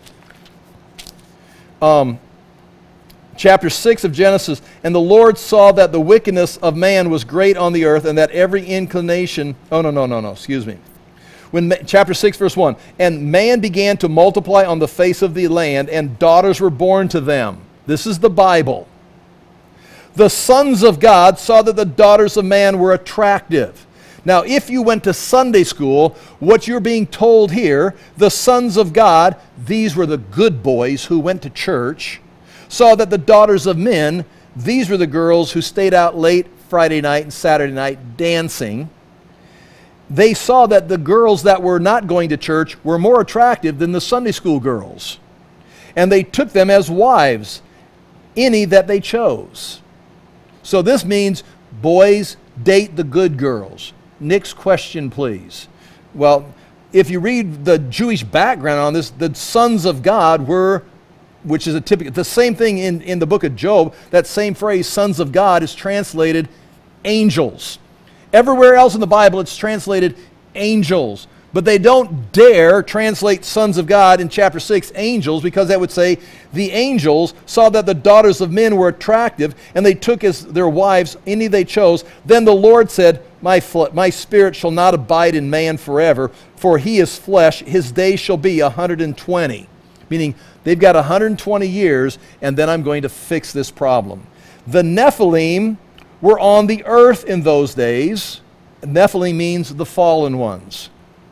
Chapter 6 of Genesis. And the Lord saw that the wickedness of man was great on the earth, and that every inclination... excuse me. Chapter 6, verse 1. And man began to multiply on the face of the land, and daughters were born to them. This is the Bible. The sons of God saw that the daughters of man were attractive. Now, if you went to Sunday school, what you're being told here, the sons of God, these were the good boys who went to church, saw that the daughters of men, these were the girls who stayed out late Friday night and Saturday night dancing. They saw that the girls that were not going to church were more attractive than the Sunday school girls. And they took them as wives, any that they chose. So this means boys date the good girls. Next question, please. Well, if you read the Jewish background on this, the sons of God were, which is a typical, the same thing in the book of Job, that same phrase, sons of God, is translated angels. Everywhere else in the Bible, it's translated angels. But they don't dare translate sons of God in chapter 6 angels, because that would say the angels saw that the daughters of men were attractive, and they took as their wives any they chose. Then the Lord said, my spirit shall not abide in man forever, for he is flesh, his days shall be 120. Meaning they've got 120 years, and then I'm going to fix this problem. The Nephilim were on the earth in those days. Nephilim means the fallen ones.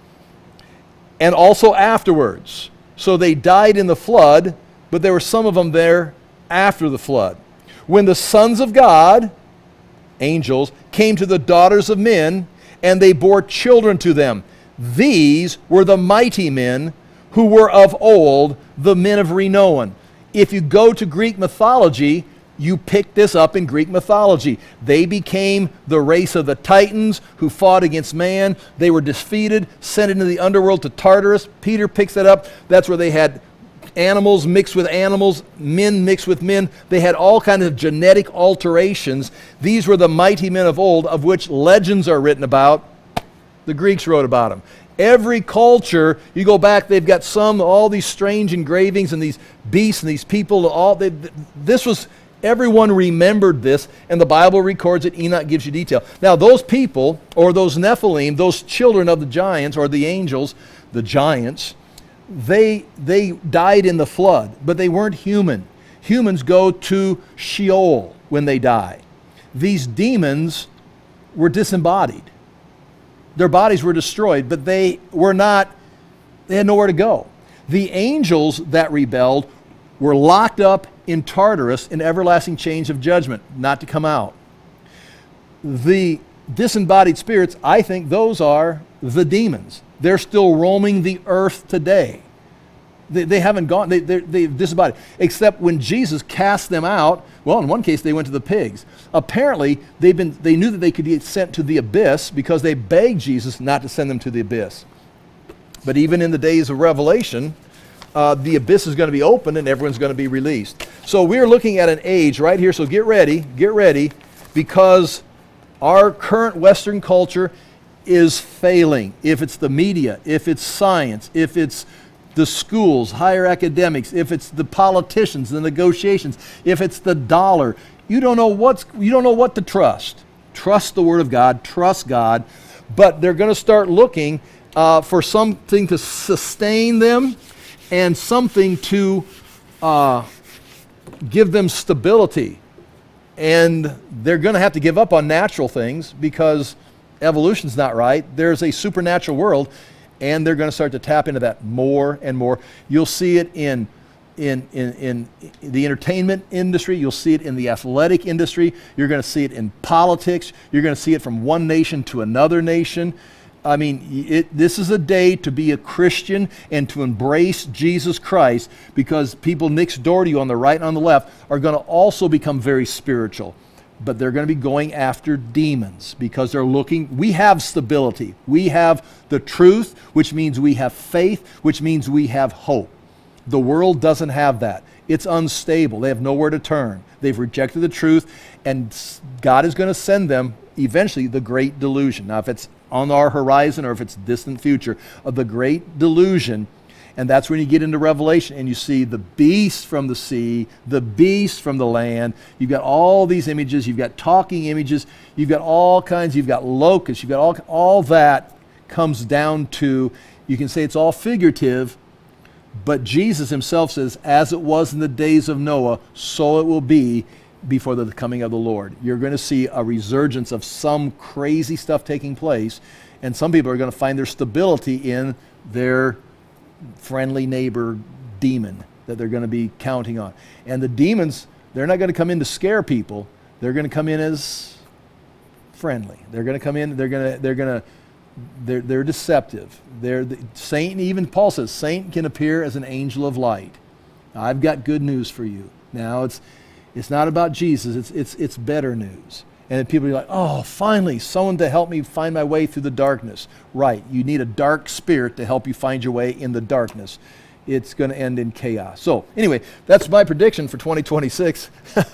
And also afterwards. So they died in the flood, but there were some of them there after the flood. When the sons of God, angels, came to the daughters of men, and they bore children to them, these were the mighty men who were of old, the men of renown. If you go to Greek mythology, you pick this up in Greek mythology. They became the race of the Titans who fought against man. They were defeated, sent into the underworld to Tartarus. Peter picks that up. That's where they had animals mixed with animals, men mixed with men. They had all kinds of genetic alterations. These were the mighty men of old, of which legends are written about. The Greeks wrote about them. Every culture, you go back, they've got all these strange engravings and these beasts and these people. Everyone remembered this, and the Bible records it. Enoch gives you detail. Now, those people, or those Nephilim, those children of the giants, or the angels, the giants, they died in the flood, but they weren't human. Humans go to Sheol when they die. These demons were disembodied. Their bodies were destroyed, but they had nowhere to go. The angels that rebelled were locked up in Tartarus in everlasting chains of judgment, not to come out. The disembodied spirits, I think those are the demons. They're still roaming the earth today. They haven't gone, they've disembodied. Except when Jesus cast them out, well, in one case they went to the pigs. Apparently, they knew that they could get sent to the abyss because they begged Jesus not to send them to the abyss. But even in the days of Revelation, the abyss is going to be opened and everyone's going to be released. So we're looking at an age right here, so get ready, because our current Western culture is failing. If it's the media, if it's science, if it's the schools, higher academics, if it's the politicians, the negotiations, if it's the dollar, you don't know what to trust. Trust the Word of God, trust God, but they're going to start looking for something to sustain them and something to give them stability. And they're going to have to give up on natural things because evolution's not right. There's a supernatural world, and they're going to start to tap into that more and more. You'll see it in the entertainment industry. You'll see it in the athletic industry. You're going to see it in politics. You're going to see it from one nation to another nation. I mean, this is a day to be a Christian and to embrace Jesus Christ, because people next door to you on the right and on the left are going to also become very spiritual. But they're going to be going after demons because they're looking. We have stability. We have the truth, which means we have faith, which means we have hope. The world doesn't have that. It's unstable. They have nowhere to turn. They've rejected the truth, and God is going to send them eventually the great delusion. Now, if it's on our horizon or if it's distant future, of the great delusion. And that's when you get into Revelation and you see the beast from the sea, the beast from the land. You've got all these images. You've got talking images. You've got all kinds. You've got locusts. You've got all that comes down to, you can say it's all figurative, but Jesus himself says, as it was in the days of Noah, so it will be before the coming of the Lord. You're going to see a resurgence of some crazy stuff taking place, and some people are going to find their stability in their friendly neighbor demon that they're going to be counting on. And the demons, they're not going to come in to scare people. They're going to come in as friendly. They're going to come in, they're deceptive. Satan, even Paul says, Satan can appear as an angel of light. Now, I've got good news for you. Now, it's not about Jesus, it's better news. And people are like, oh, finally, someone to help me find my way through the darkness. Right, you need a dark spirit to help you find your way in the darkness. It's going to end in chaos. So anyway, that's my prediction for 2026.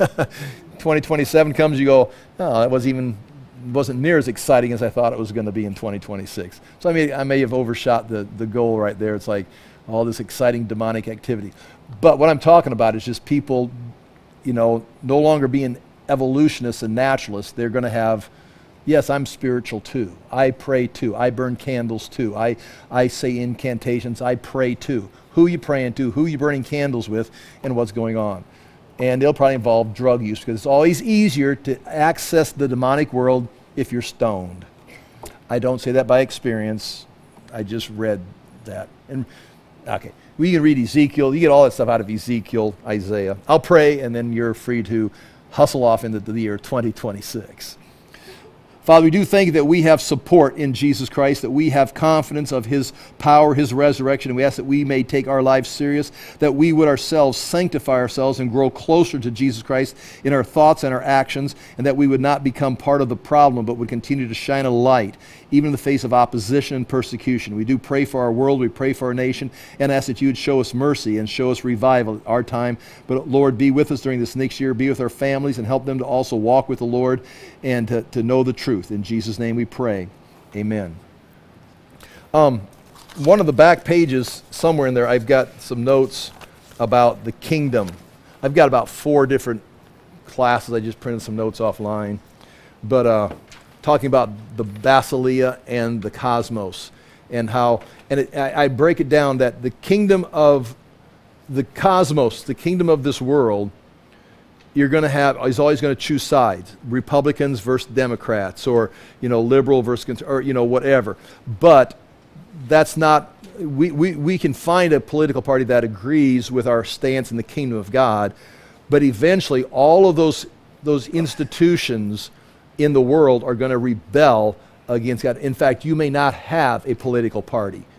2027 comes, you go, oh, that wasn't near as exciting as I thought it was going to be in 2026. So I may have overshot the goal right there. It's like all this exciting demonic activity. But what I'm talking about is just people, no longer being evolutionists and naturalists. They're going to have, yes, I'm spiritual too. I pray too. I burn candles too. I say incantations. I pray too. Who are you praying to? Who are you burning candles with? And what's going on? And it'll probably involve drug use, because it's always easier to access the demonic world if you're stoned. I don't say that by experience. I just read that. And okay, we can read Ezekiel. You get all that stuff out of Ezekiel, Isaiah. I'll pray, and then you're free to hustle off into the year 2026. Father, we do thank you that we have support in Jesus Christ, that we have confidence of his power, his resurrection, and we ask that we may take our lives serious, that we would ourselves sanctify ourselves and grow closer to Jesus Christ in our thoughts and our actions, and that we would not become part of the problem, but would continue to shine a light, even in the face of opposition and persecution. We do pray for our world, we pray for our nation, and ask that you would show us mercy and show us revival at our time. But Lord, be with us during this next year, be with our families, and help them to also walk with the Lord and to know the truth. In Jesus' name we pray. Amen. One of the back pages, somewhere in there, I've got some notes about the kingdom. I've got about 4 different classes. I just printed some notes offline. But talking about the basileia and the cosmos, and how, I break it down that the kingdom of the cosmos, the kingdom of this world, you're going to have, is always going to choose sides, Republicans versus Democrats, or liberal versus, or whatever. But that's not, we can find a political party that agrees with our stance in the kingdom of God, but eventually all of those institutions in the world are going to rebel against God. In fact, you may not have a political party.